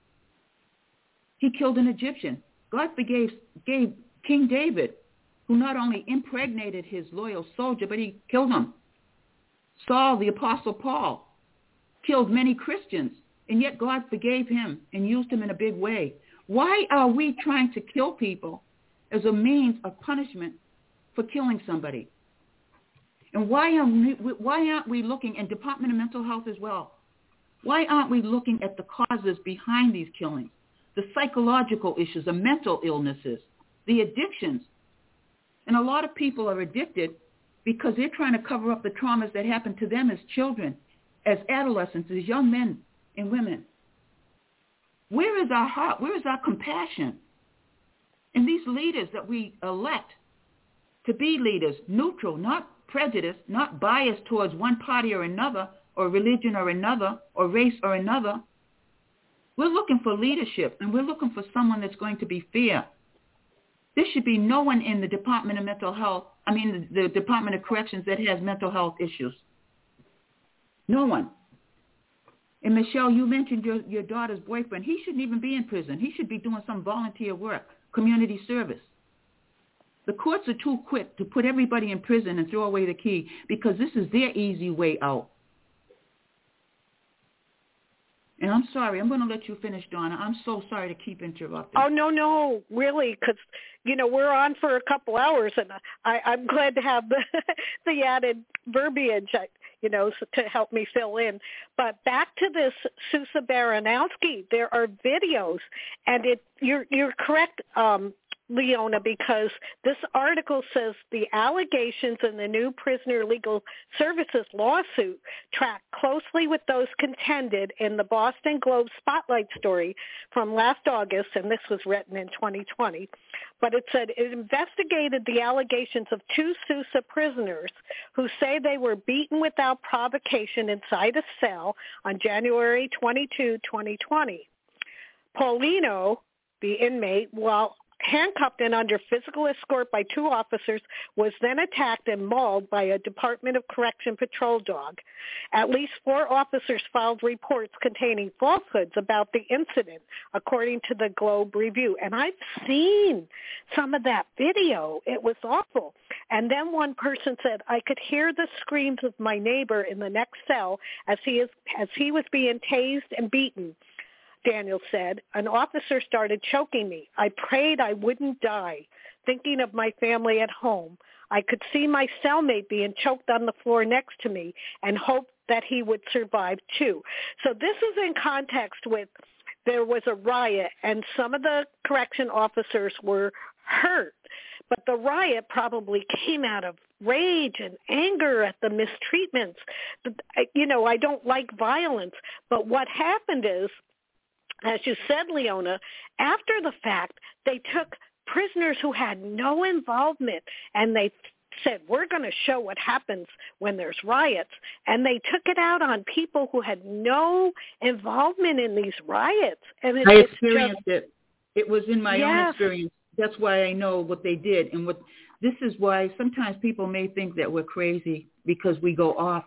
He killed an Egyptian. God forgave gave King David, who not only impregnated his loyal soldier, but he killed him. Saul, the Apostle Paul, killed many Christians, and yet God forgave him and used him in a big way. Why are we trying to kill people as a means of punishment for killing somebody? And why aren't we, why aren't we looking, and Department of Mental Health as well, why aren't we looking at the causes behind these killings, the psychological issues, the mental illnesses, the addictions? And a lot of people are addicted because they're trying to cover up the traumas that happened to them as children, as adolescents, as young men and women. Where is our heart? Where is our compassion? And these leaders that we elect to be leaders, neutral, not prejudiced, not biased towards one party or another, or religion or another, or race or another. We're looking for leadership, and we're looking for someone that's going to be fair. There should be no one in the Department of Mental Health, I mean the, the Department of Corrections that has mental health issues. No one. And Michelle, you mentioned your, your daughter's boyfriend. He shouldn't even be in prison. He should be doing some volunteer work, community service. The courts are too quick to put everybody in prison and throw away the key because this is their easy way out. And I'm sorry, I'm going to let you finish, Donna. I'm so sorry to keep interrupting. Oh, no, no, really, because, you know, we're on for a couple hours, and I, I'm glad to have the, the added verbiage, you know, to help me fill in. But back to this Sousa Baranowski, there are videos, and it you're, you're correct, um, Leona, because this article says the allegations in the new Prisoner Legal Services lawsuit track closely with those contended in the Boston Globe Spotlight story from last August, and this was written in twenty twenty. But it said it investigated the allegations of two Sousa prisoners who say they were beaten without provocation inside a cell on January twenty-second, twenty twenty. Paulino, the inmate, while handcuffed and under physical escort by two officers, was then attacked and mauled by a Department of Correction patrol dog. At least four officers filed reports containing falsehoods about the incident, according to the Globe Review. And I've seen some of that video. It was awful. And then one person said, I could hear the screams of my neighbor in the next cell as he, is, as he was being tased and beaten. Daniel said, an officer started choking me. I prayed I wouldn't die, thinking of my family at home. I could see my cellmate being choked on the floor next to me and hoped that he would survive too. So this is in context with there was a riot and some of the correction officers were hurt. But the riot probably came out of rage and anger at the mistreatments. You know, I don't like violence. But what happened is, as you said, Leona, after the fact, they took prisoners who had no involvement and they said, we're going to show what happens when there's riots. And they took it out on people who had no involvement in these riots. And it, I it's experienced just, it. It was in my yes. own experience. That's why I know what they did. And what this is why sometimes people may think that we're crazy because we go off.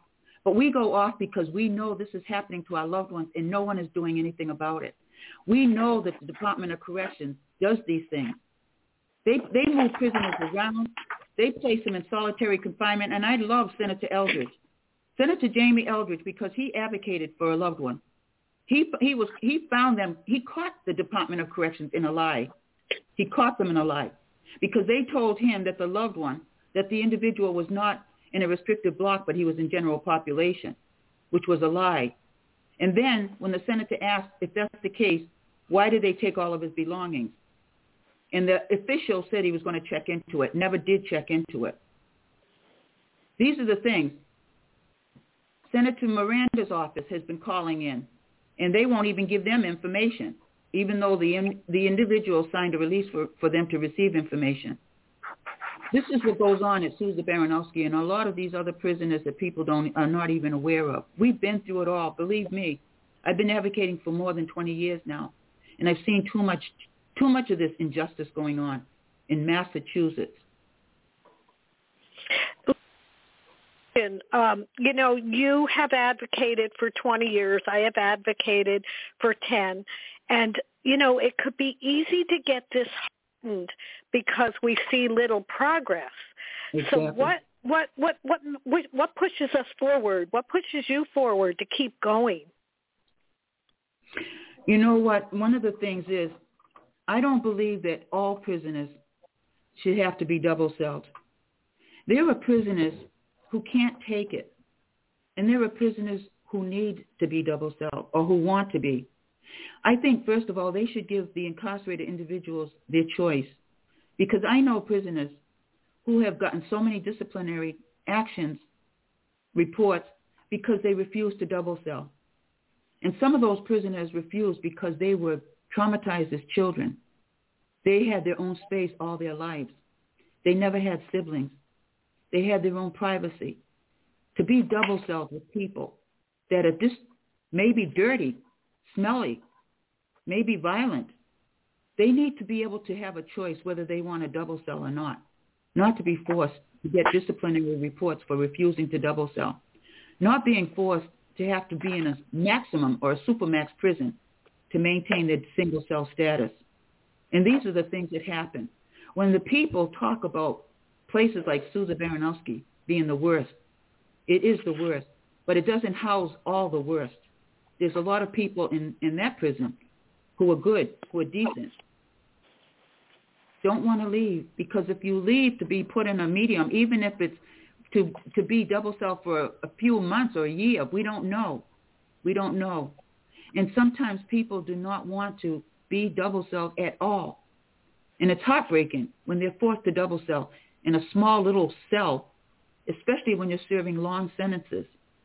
But we go off because we know this is happening to our loved ones and no one is doing anything about it. We know that the Department of Corrections does these things. They they move prisoners around. They place them in solitary confinement. And I love Senator Eldridge. Senator Jamie Eldridge, because he advocated for a loved one. He he was he found them. He caught the Department of Corrections in a lie. He caught them in a lie because they told him that the loved one, that the individual was not in a restricted block, but he was in general population, which was a lie. And then when the senator asked if that's the case, why did they take all of his belongings? And the official said he was going to check into it, never did check into it. These are the things. Senator Miranda's office has been calling in, and they won't even give them information, even though the in, the individual signed a release for, for them to receive information. This is what goes on at Sousa Baranowski and a lot of these other prisoners that people don't are not even aware of. We've been through it all. Believe me, I've been advocating for more than twenty years now, and I've seen too much too much of this injustice going on in Massachusetts. And, um, you know, you have advocated for twenty years. I have advocated for ten. And, you know, it could be easy to get disheartened because we see little progress. Exactly. So what, what, what, what, what pushes us forward? What pushes you forward to keep going? You know what? One of the things is I don't believe that all prisoners should have to be double-celled. There are prisoners who can't take it, and there are prisoners who need to be double-celled or who want to be. I think, first of all, they should give the incarcerated individuals their choice, because I know prisoners who have gotten so many disciplinary actions, reports, because they refuse to double-cell. And some of those prisoners refused because they were traumatized as children. They had their own space all their lives. They never had siblings. They had their own privacy. To be double-celled with people that are just maybe dirty, smelly, maybe violent, they need to be able to have a choice whether they want to double-cell or not, not to be forced to get disciplinary reports for refusing to double-cell, not being forced to have to be in a maximum or a supermax prison to maintain their single-cell status. And these are the things that happen. When the people talk about places like Sousa Baranowski being the worst, it is the worst, but it doesn't house all the worst. There's a lot of people in, in that prison who are good, who are decent, don't want to leave, because if you leave to be put in a medium, even if it's to to be double-cell for a, a few months or a year, we don't know. We don't know. And sometimes people do not want to be double-celled at all. And it's heartbreaking when they're forced to double-cell in a small little cell, especially when you're serving long sentences.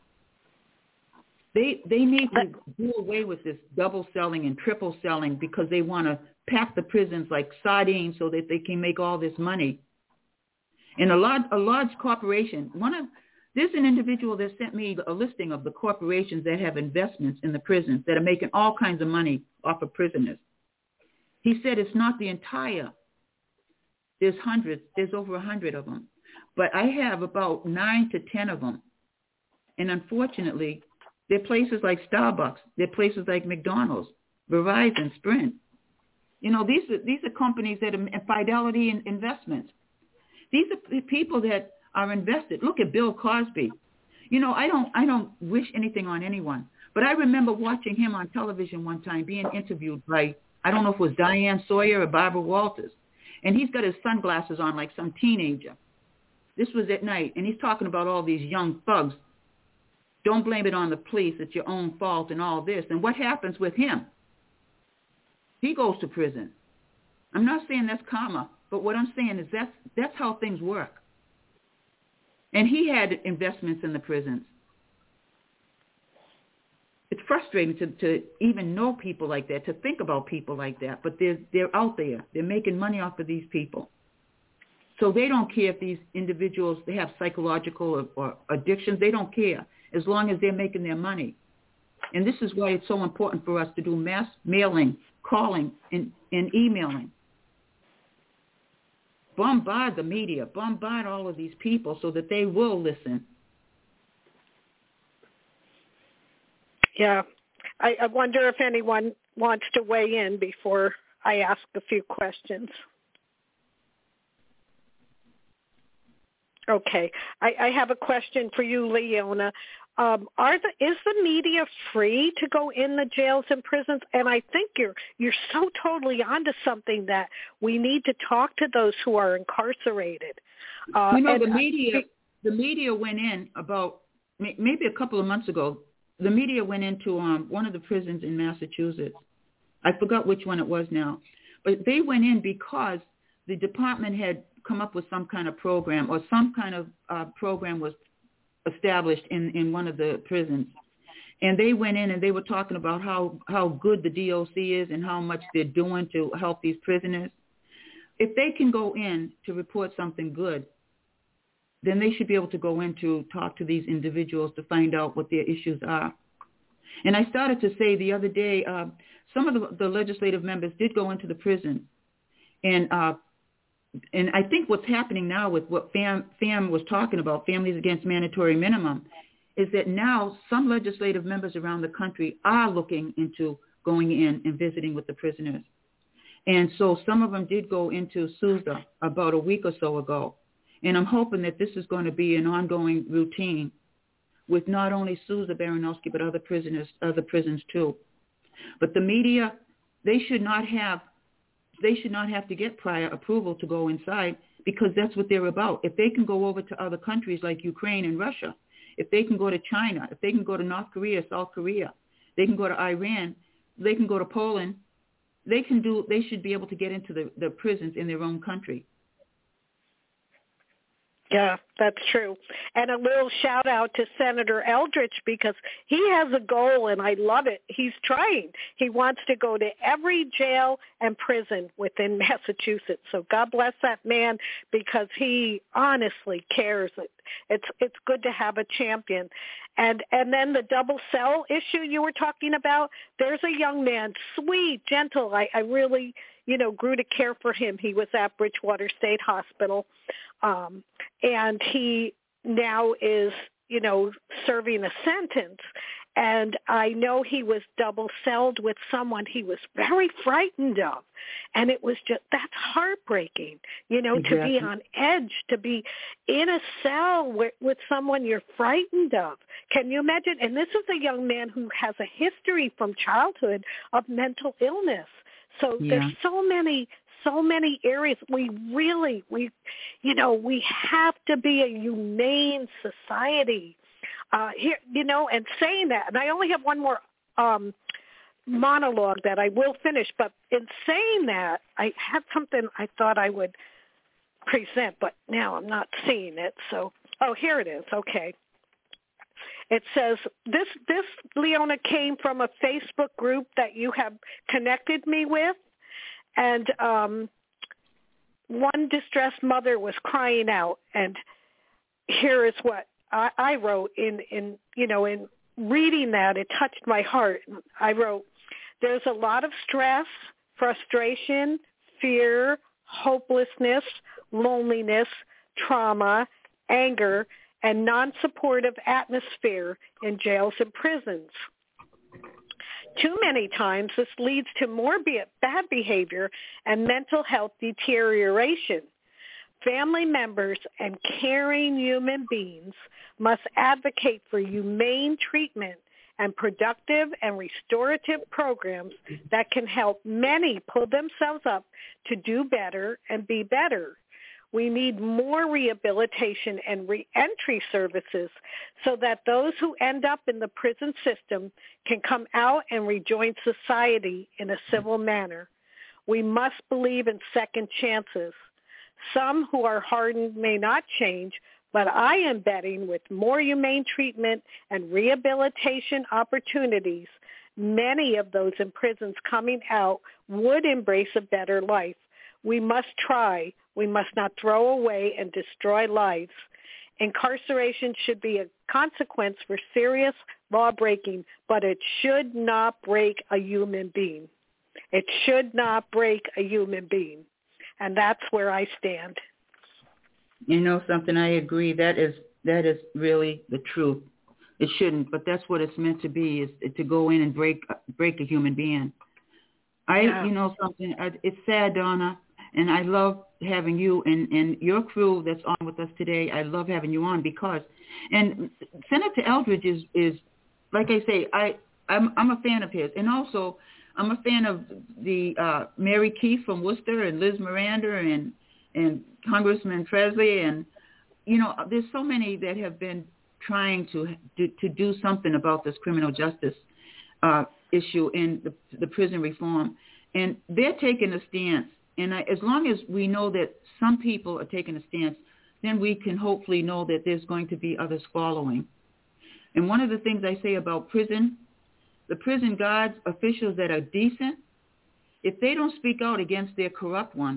They they need to do away with this double-selling and triple-selling because they want to pack the prisons like sardines so that they can make all this money. And a large, a large corporation, one of, there's an individual that sent me a listing of the corporations that have investments in the prisons that are making all kinds of money off of prisoners. He said it's not the entire, there's hundreds, there's over a hundred of them. But I have about nine to ten of them. And unfortunately, they're places like Starbucks. They're places like McDonald's, Verizon, Sprint. You know, these are, these are companies that are Fidelity in Investments. These are people that are invested. Look at Bill Cosby. You know, I don't I don't wish anything on anyone, but I remember watching him on television one time being interviewed by, I don't know if it was Diane Sawyer or Barbara Walters, and he's got his sunglasses on like some teenager. This was at night, and he's talking about all these young thugs. Don't blame it on the police. It's your own fault and all this. And what happens with him? He goes to prison. I'm not saying that's karma, but what I'm saying is that's, that's how things work. And he had investments in the prisons. It's frustrating to, to even know people like that, to think about people like that, but they're, they're out there. They're making money off of these people. So they don't care if these individuals, they have psychological or, or addictions. They don't care as long as they're making their money. And this is why it's so important for us to do mass mailing, calling, and, and emailing. Bombard the media, bombard all of these people so that they will listen. Yeah. I, I wonder if anyone wants to weigh in before I ask a few questions. Okay. I, I have a question for you, Leona. Um, are the, is the media free to go in the jails and prisons? And I think you're you're so totally onto something that we need to talk to those who are incarcerated. Uh, you know, and, the media uh, the media went in about maybe a couple of months ago. The media went into um, one of the prisons in Massachusetts. I forgot which one it was now, but they went in because the department had come up with some kind of program, or some kind of uh, program was established in, in one of the prisons. And they went in and they were talking about how, how good the D O C is and how much they're doing to help these prisoners. If they can go in to report something good, then they should be able to go in to talk to these individuals to find out what their issues are. And I started to say the other day, uh, some of the, the legislative members did go into the prison. And uh, and I think what's happening now with what FAM, FAM was talking about, Families Against Mandatory Minimum, is that now some legislative members around the country are looking into going in and visiting with the prisoners. And so some of them did go into Sousa about a week or so ago. And I'm hoping that this is going to be an ongoing routine with not only Sousa Baranowski, but other prisoners, other prisons too. But the media, they should not have They should not have to get prior approval to go inside, because that's what they're about. If they can go over to other countries like Ukraine and Russia, if they can go to China, if they can go to North Korea, South Korea, they can go to Iran, they can go to Poland, they can do. They should be able to get into the, the prisons in their own country. Yeah, that's true. And a little shout out to Senator Eldridge, because he has a goal, and I love it. He's trying. He wants to go to every jail and prison within Massachusetts. So God bless that man, because he honestly cares. It's it's good to have a champion. And and then the double cell issue you were talking about, there's a young man, sweet, gentle. I, I really, you know, grew to care for him. He was at Bridgewater State Hospital. Um, and he now is, you know, serving a sentence. And I know he was double-celled with someone he was very frightened of. And it was just, that's heartbreaking, you know, exactly. To be on edge, to be in a cell with, with someone you're frightened of. Can you imagine? And this is a young man who has a history from childhood of mental illness. So yeah. There's so many so many areas we really, we, you know, we have to be a humane society. Uh, here, you know, and saying that, and I only have one more um, monologue that I will finish, but in saying that, I had something I thought I would present, but now I'm not seeing it. So, oh, here it is. Okay. It says, this, this, Leona, came from a Facebook group that you have connected me with. And um, one distressed mother was crying out, and here is what I, I wrote in, in, you know, in reading that. It touched my heart. I wrote, there's a lot of stress, frustration, fear, hopelessness, loneliness, trauma, anger, and non-supportive atmosphere in jails and prisons. Too many times, this leads to more bad behavior and mental health deterioration. Family members and caring human beings must advocate for humane treatment and productive and restorative programs that can help many pull themselves up to do better and be better. We need more rehabilitation and reentry services so that those who end up in the prison system can come out and rejoin society in a civil manner. We must believe in second chances. Some who are hardened may not change, but I am betting with more humane treatment and rehabilitation opportunities, many of those in prisons coming out would embrace a better life. We must try. We must not throw away and destroy lives. Incarceration should be a consequence for serious law breaking, but it should not break a human being. It should not break a human being. And that's where I stand. You know something, I agree. That is that is really the truth. It shouldn't, but that's what it's meant to be, is to go in and break break a human being. I, Yeah. you know something, I, it's sad, Donna, and I love having you and, and your crew that's on with us today. I love having you on because, and Senator Eldridge is, is like I say, I, I'm, I'm a fan of his. And also, I'm a fan of the uh, Mary Keith from Worcester and Liz Miranda and, and Congressman Presley. And, you know, there's so many that have been trying to do, to do something about this criminal justice uh, issue in the, the prison reform. And they're taking a stance. And I, as long as we know that some people are taking a stance, then we can hopefully know that there's going to be others following. And one of the things I say about prison, the prison guards, officials that are decent, if they don't speak out against their corrupt ones,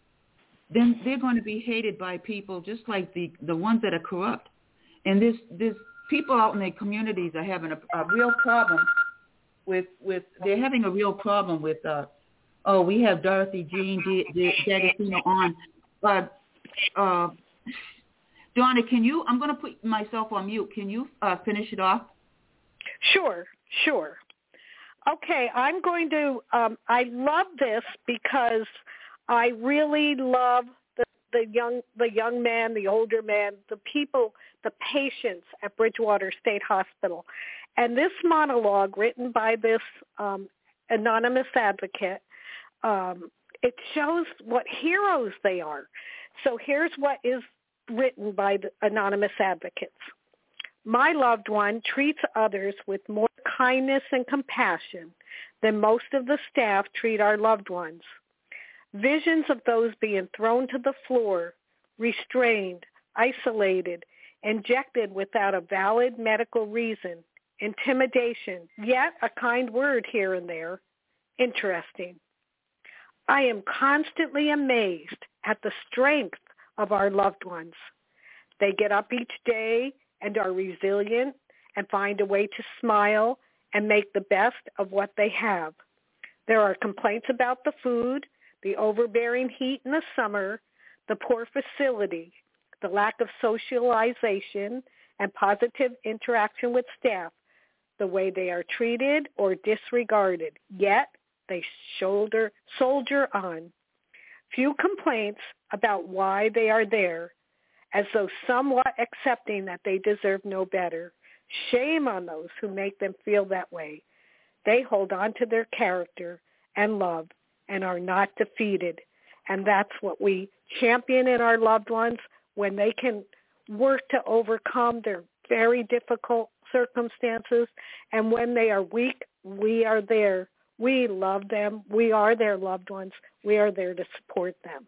then they're going to be hated by people just like the, the ones that are corrupt. And there's, there's people out in their communities are having a, a real problem with, with, they're having a real problem with, uh, oh, we have Dorothy Jean D'Agostino on. Uh, uh, Donna, can you, I'm going to put myself on mute. Can you uh, finish it off? Sure, sure. Okay, I'm going to, um, I love this because I really love the, the young the young man, the older man, the people, the patients at Bridgewater State Hospital. And this monologue written by this um, anonymous advocate, um, it shows what heroes they are. So here's what is written by the anonymous advocates. My loved one treats others with more kindness and compassion than most of the staff treat our loved ones. Visions of those being thrown to the floor, restrained, isolated, injected without a valid medical reason, intimidation, yet a kind word here and there, interesting. I am constantly amazed at the strength of our loved ones. They get up each day and are resilient and find a way to smile and make the best of what they have. There are complaints about the food, the overbearing heat in the summer, the poor facility, the lack of socialization and positive interaction with staff, the way they are treated or disregarded, yet they shoulder, soldier on. Few complaints about why they are there, as though somewhat accepting that they deserve no better. Shame on those who make them feel that way. They hold on to their character and love and are not defeated. And that's what we champion in our loved ones when they can work to overcome their very difficult circumstances. And when they are weak, we are there. We love them. We are their loved ones. We are there to support them.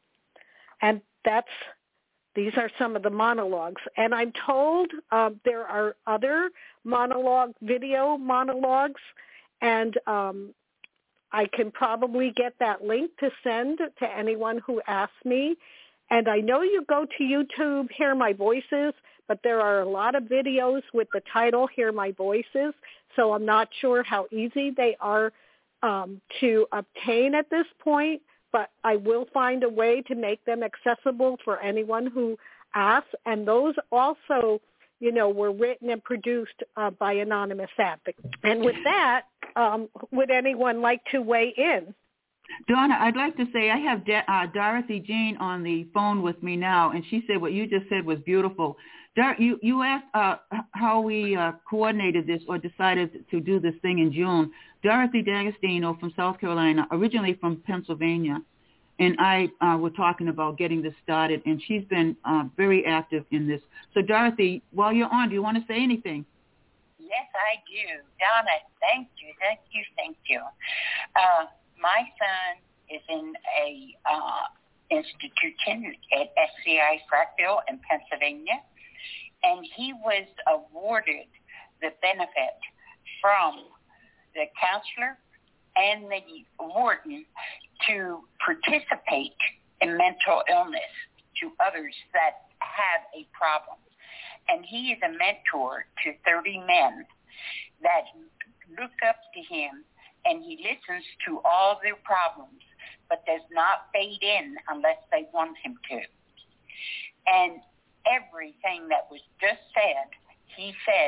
And that's These are some of the monologues. And I'm told uh, there are other monologue, video monologues, and um, I can probably get that link to send to anyone who asks me. And I know you go to YouTube, Hear My Voices, but there are a lot of videos with the title Hear My Voices, so I'm not sure how easy they are um, to obtain at this point. But I will find a way to make them accessible for anyone who asks. And those also, you know, were written and produced uh, by anonymous advocates. And with that, um, would anyone like to weigh in? Donna, I'd like to say I have De- uh, Dorothy Jean on the phone with me now, and she said what you just said was beautiful. Dar- you, you asked uh, how we uh, coordinated this or decided to do this thing in June. Dorothy D'Agostino from South Carolina, originally from Pennsylvania, and I uh, were talking about getting this started, and she's been uh, very active in this. So, Dorothy, while you're on, do you want to say anything? Yes, I do. Donna, thank you, thank you, thank you. Uh, my son is in a uh, institution at S C I Frackville in Pennsylvania, and he was awarded the benefit from the counselor and the warden to participate in mental illness to others that have a problem. And he is a mentor to thirty men that look up to him, and he listens to all their problems, but does not fade in unless they want him to. And everything that was just said, he said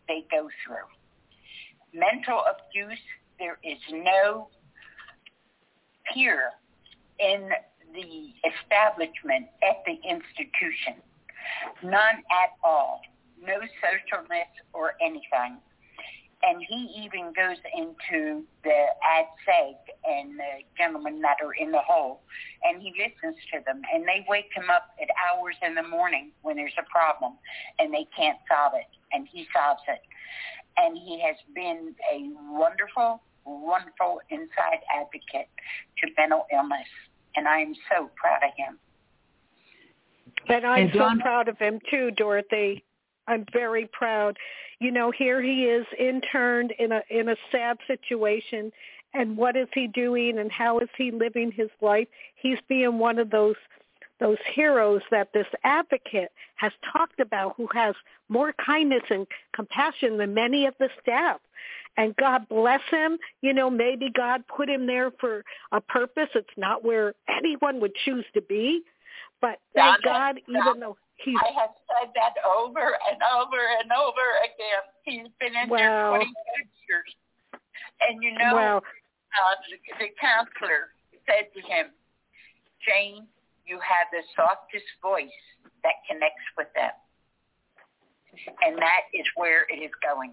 they go through. Mental abuse, there is no peer in the establishment at the institution. None at all. No socialness or anything. And he even goes into the A D S E G and the gentlemen that are in the hole, and he listens to them, and they wake him up at hours in the morning when there's a problem, and they can't solve it, and he solves it. And he has been a wonderful, wonderful inside advocate to mental illness, and I am so proud of him. And I'm and John- so proud of him too, Dorothy. I'm very proud. You know, here he is interned in a in a sad situation, and what is he doing and how is he living his life? He's being one of those those heroes that this advocate has talked about, who has more kindness and compassion than many of the staff. And God bless him. You know, maybe God put him there for a purpose. It's not where anyone would choose to be. But thank Donna, God, even Donna, though he's... I have said that over and over and over again. He's been in Wow. there twenty-six years. And you know, Wow. uh, the, the counselor said to him, Jane, you have the softest voice that connects with them. And that is where it is going.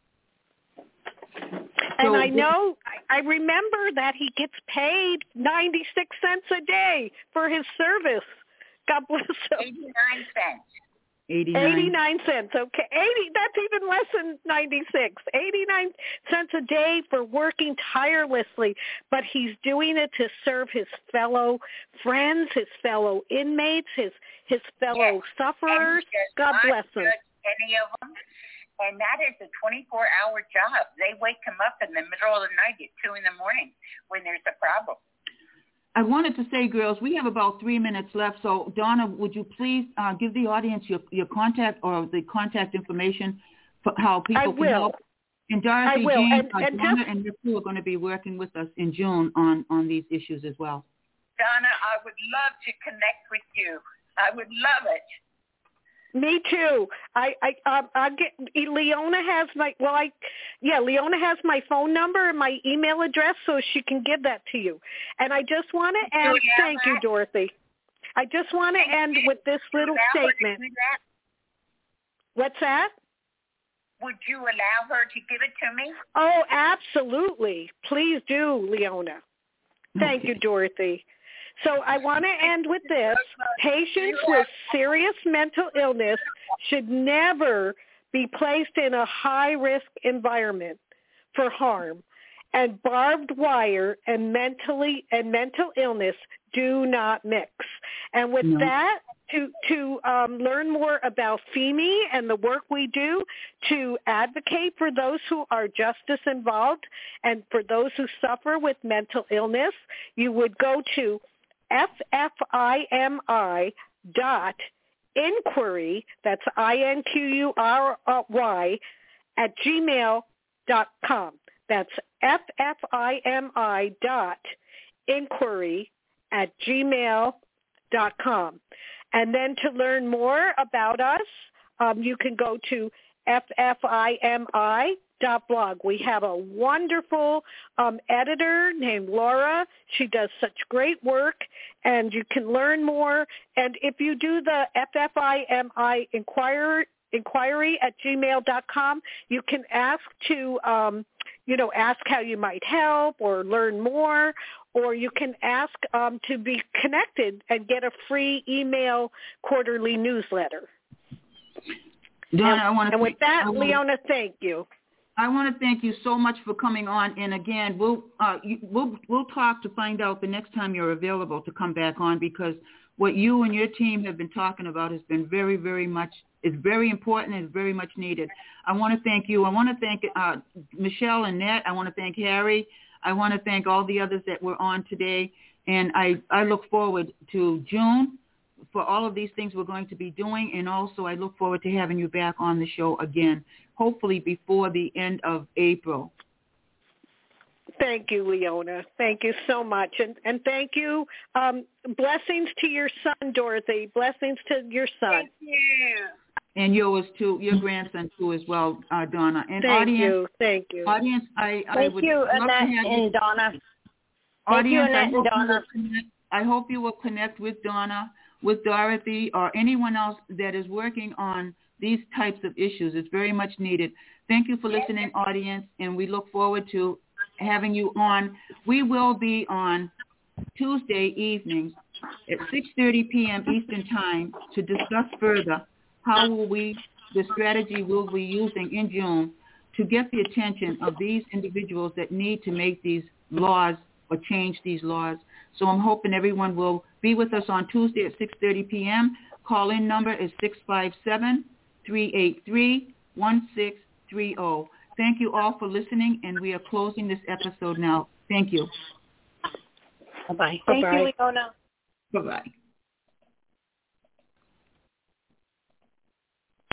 And So I this- know, I I remember that he gets paid ninety-six cents a day for his service. God bless him. eighty-nine cents. eighty-nine. eighty-nine cents, okay. eighty, that's even less than ninety-six. eighty-nine cents a day for working tirelessly, but he's doing it to serve his fellow friends, his fellow inmates, his his fellow Yes. sufferers. And he does God not bless him. judge any of them. And that is a twenty-four hour job. They wake him up in the middle of the night at two in the morning when there's a problem. I wanted to say, girls, we have about three minutes left. So, Donna, would you please uh, give the audience your, your contact or the contact information for how people I can will. help? And Dorothy, I will. Jane, And- uh, and Donna, just- and Nick Sue are going to be working with us in June on, on these issues as well. Donna, I would love to connect with you. I would love it. Me too. I I um, I get Leona has my well I yeah Leona has my phone number and my email address, so she can give that to you. And I just want to end. you have Thank you, that? Dorothy. I just want to end with this little Allow her to statement. do that? What's that? Would you allow her to give it to me? Oh, absolutely. Please do, Leona. Thank you, Dorothy. So I want to end with this. Patients with serious mental illness should never be placed in a high-risk environment for harm. And barbed wire and mentally and mental illness do not mix. And with No. that, to to um, learn more about F E M I and the work we do to advocate for those who are justice involved and for those who suffer with mental illness, you would go to F F I M I dot inquiry, that's I N Q U R Y, at gmail dot com. That's F F I M I dot inquiry at gmail dot com. And then to learn more about us, um, you can go to F F I M I dot blog. We have a wonderful um, editor named Laura. She does such great work, and you can learn more. And if you do the F F I M I inquiry, inquiry at gmail dot com, you can ask to, um, you know, ask how you might help or learn more, or you can ask um, to be connected and get a free email quarterly newsletter. Donna, and, I want to and with that, I wanna, Leona, thank you. I want to thank you so much for coming on. And again, we'll uh, you, we'll we'll talk to find out the next time you're available to come back on, because what you and your team have been talking about has been very, very much is very important and is very much needed. I want to thank you. I want to thank uh, Michelle and Nett. I want to thank Harry. I want to thank all the others that were on today. And I, I look forward to June for all of these things we're going to be doing. And also I look forward to having you back on the show again, hopefully before the end of April. Thank you, Leona. Thank you so much. And, and thank you. Um, blessings to your son, Dorothy. Blessings to your son. Thank you. And yours too, your grandson too as well, uh, Donna. And Thank audience, you. Thank you. Audience, I, I Thank would you, love Annette to have you. and Donna. Audience, Thank you, I Annette hope and you Donna. will connect. I hope you will connect with Donna, with Dorothy, or anyone else that is working on these types of issues. It's very much needed. Thank you for listening, audience, and we look forward to having you on. We will be on Tuesday evenings at six thirty p.m. Eastern Time to discuss further how will we, the strategy we'll be using in June to get the attention of these individuals that need to make these laws or change these laws. So I'm hoping everyone will be with us on Tuesday at six thirty p.m. Call-in number is six five seven, three eight three, one six three zero. Thank you all for listening, and we are closing this episode now. Thank you. Bye-bye. Thank Bye-bye. you, Leona. Bye-bye.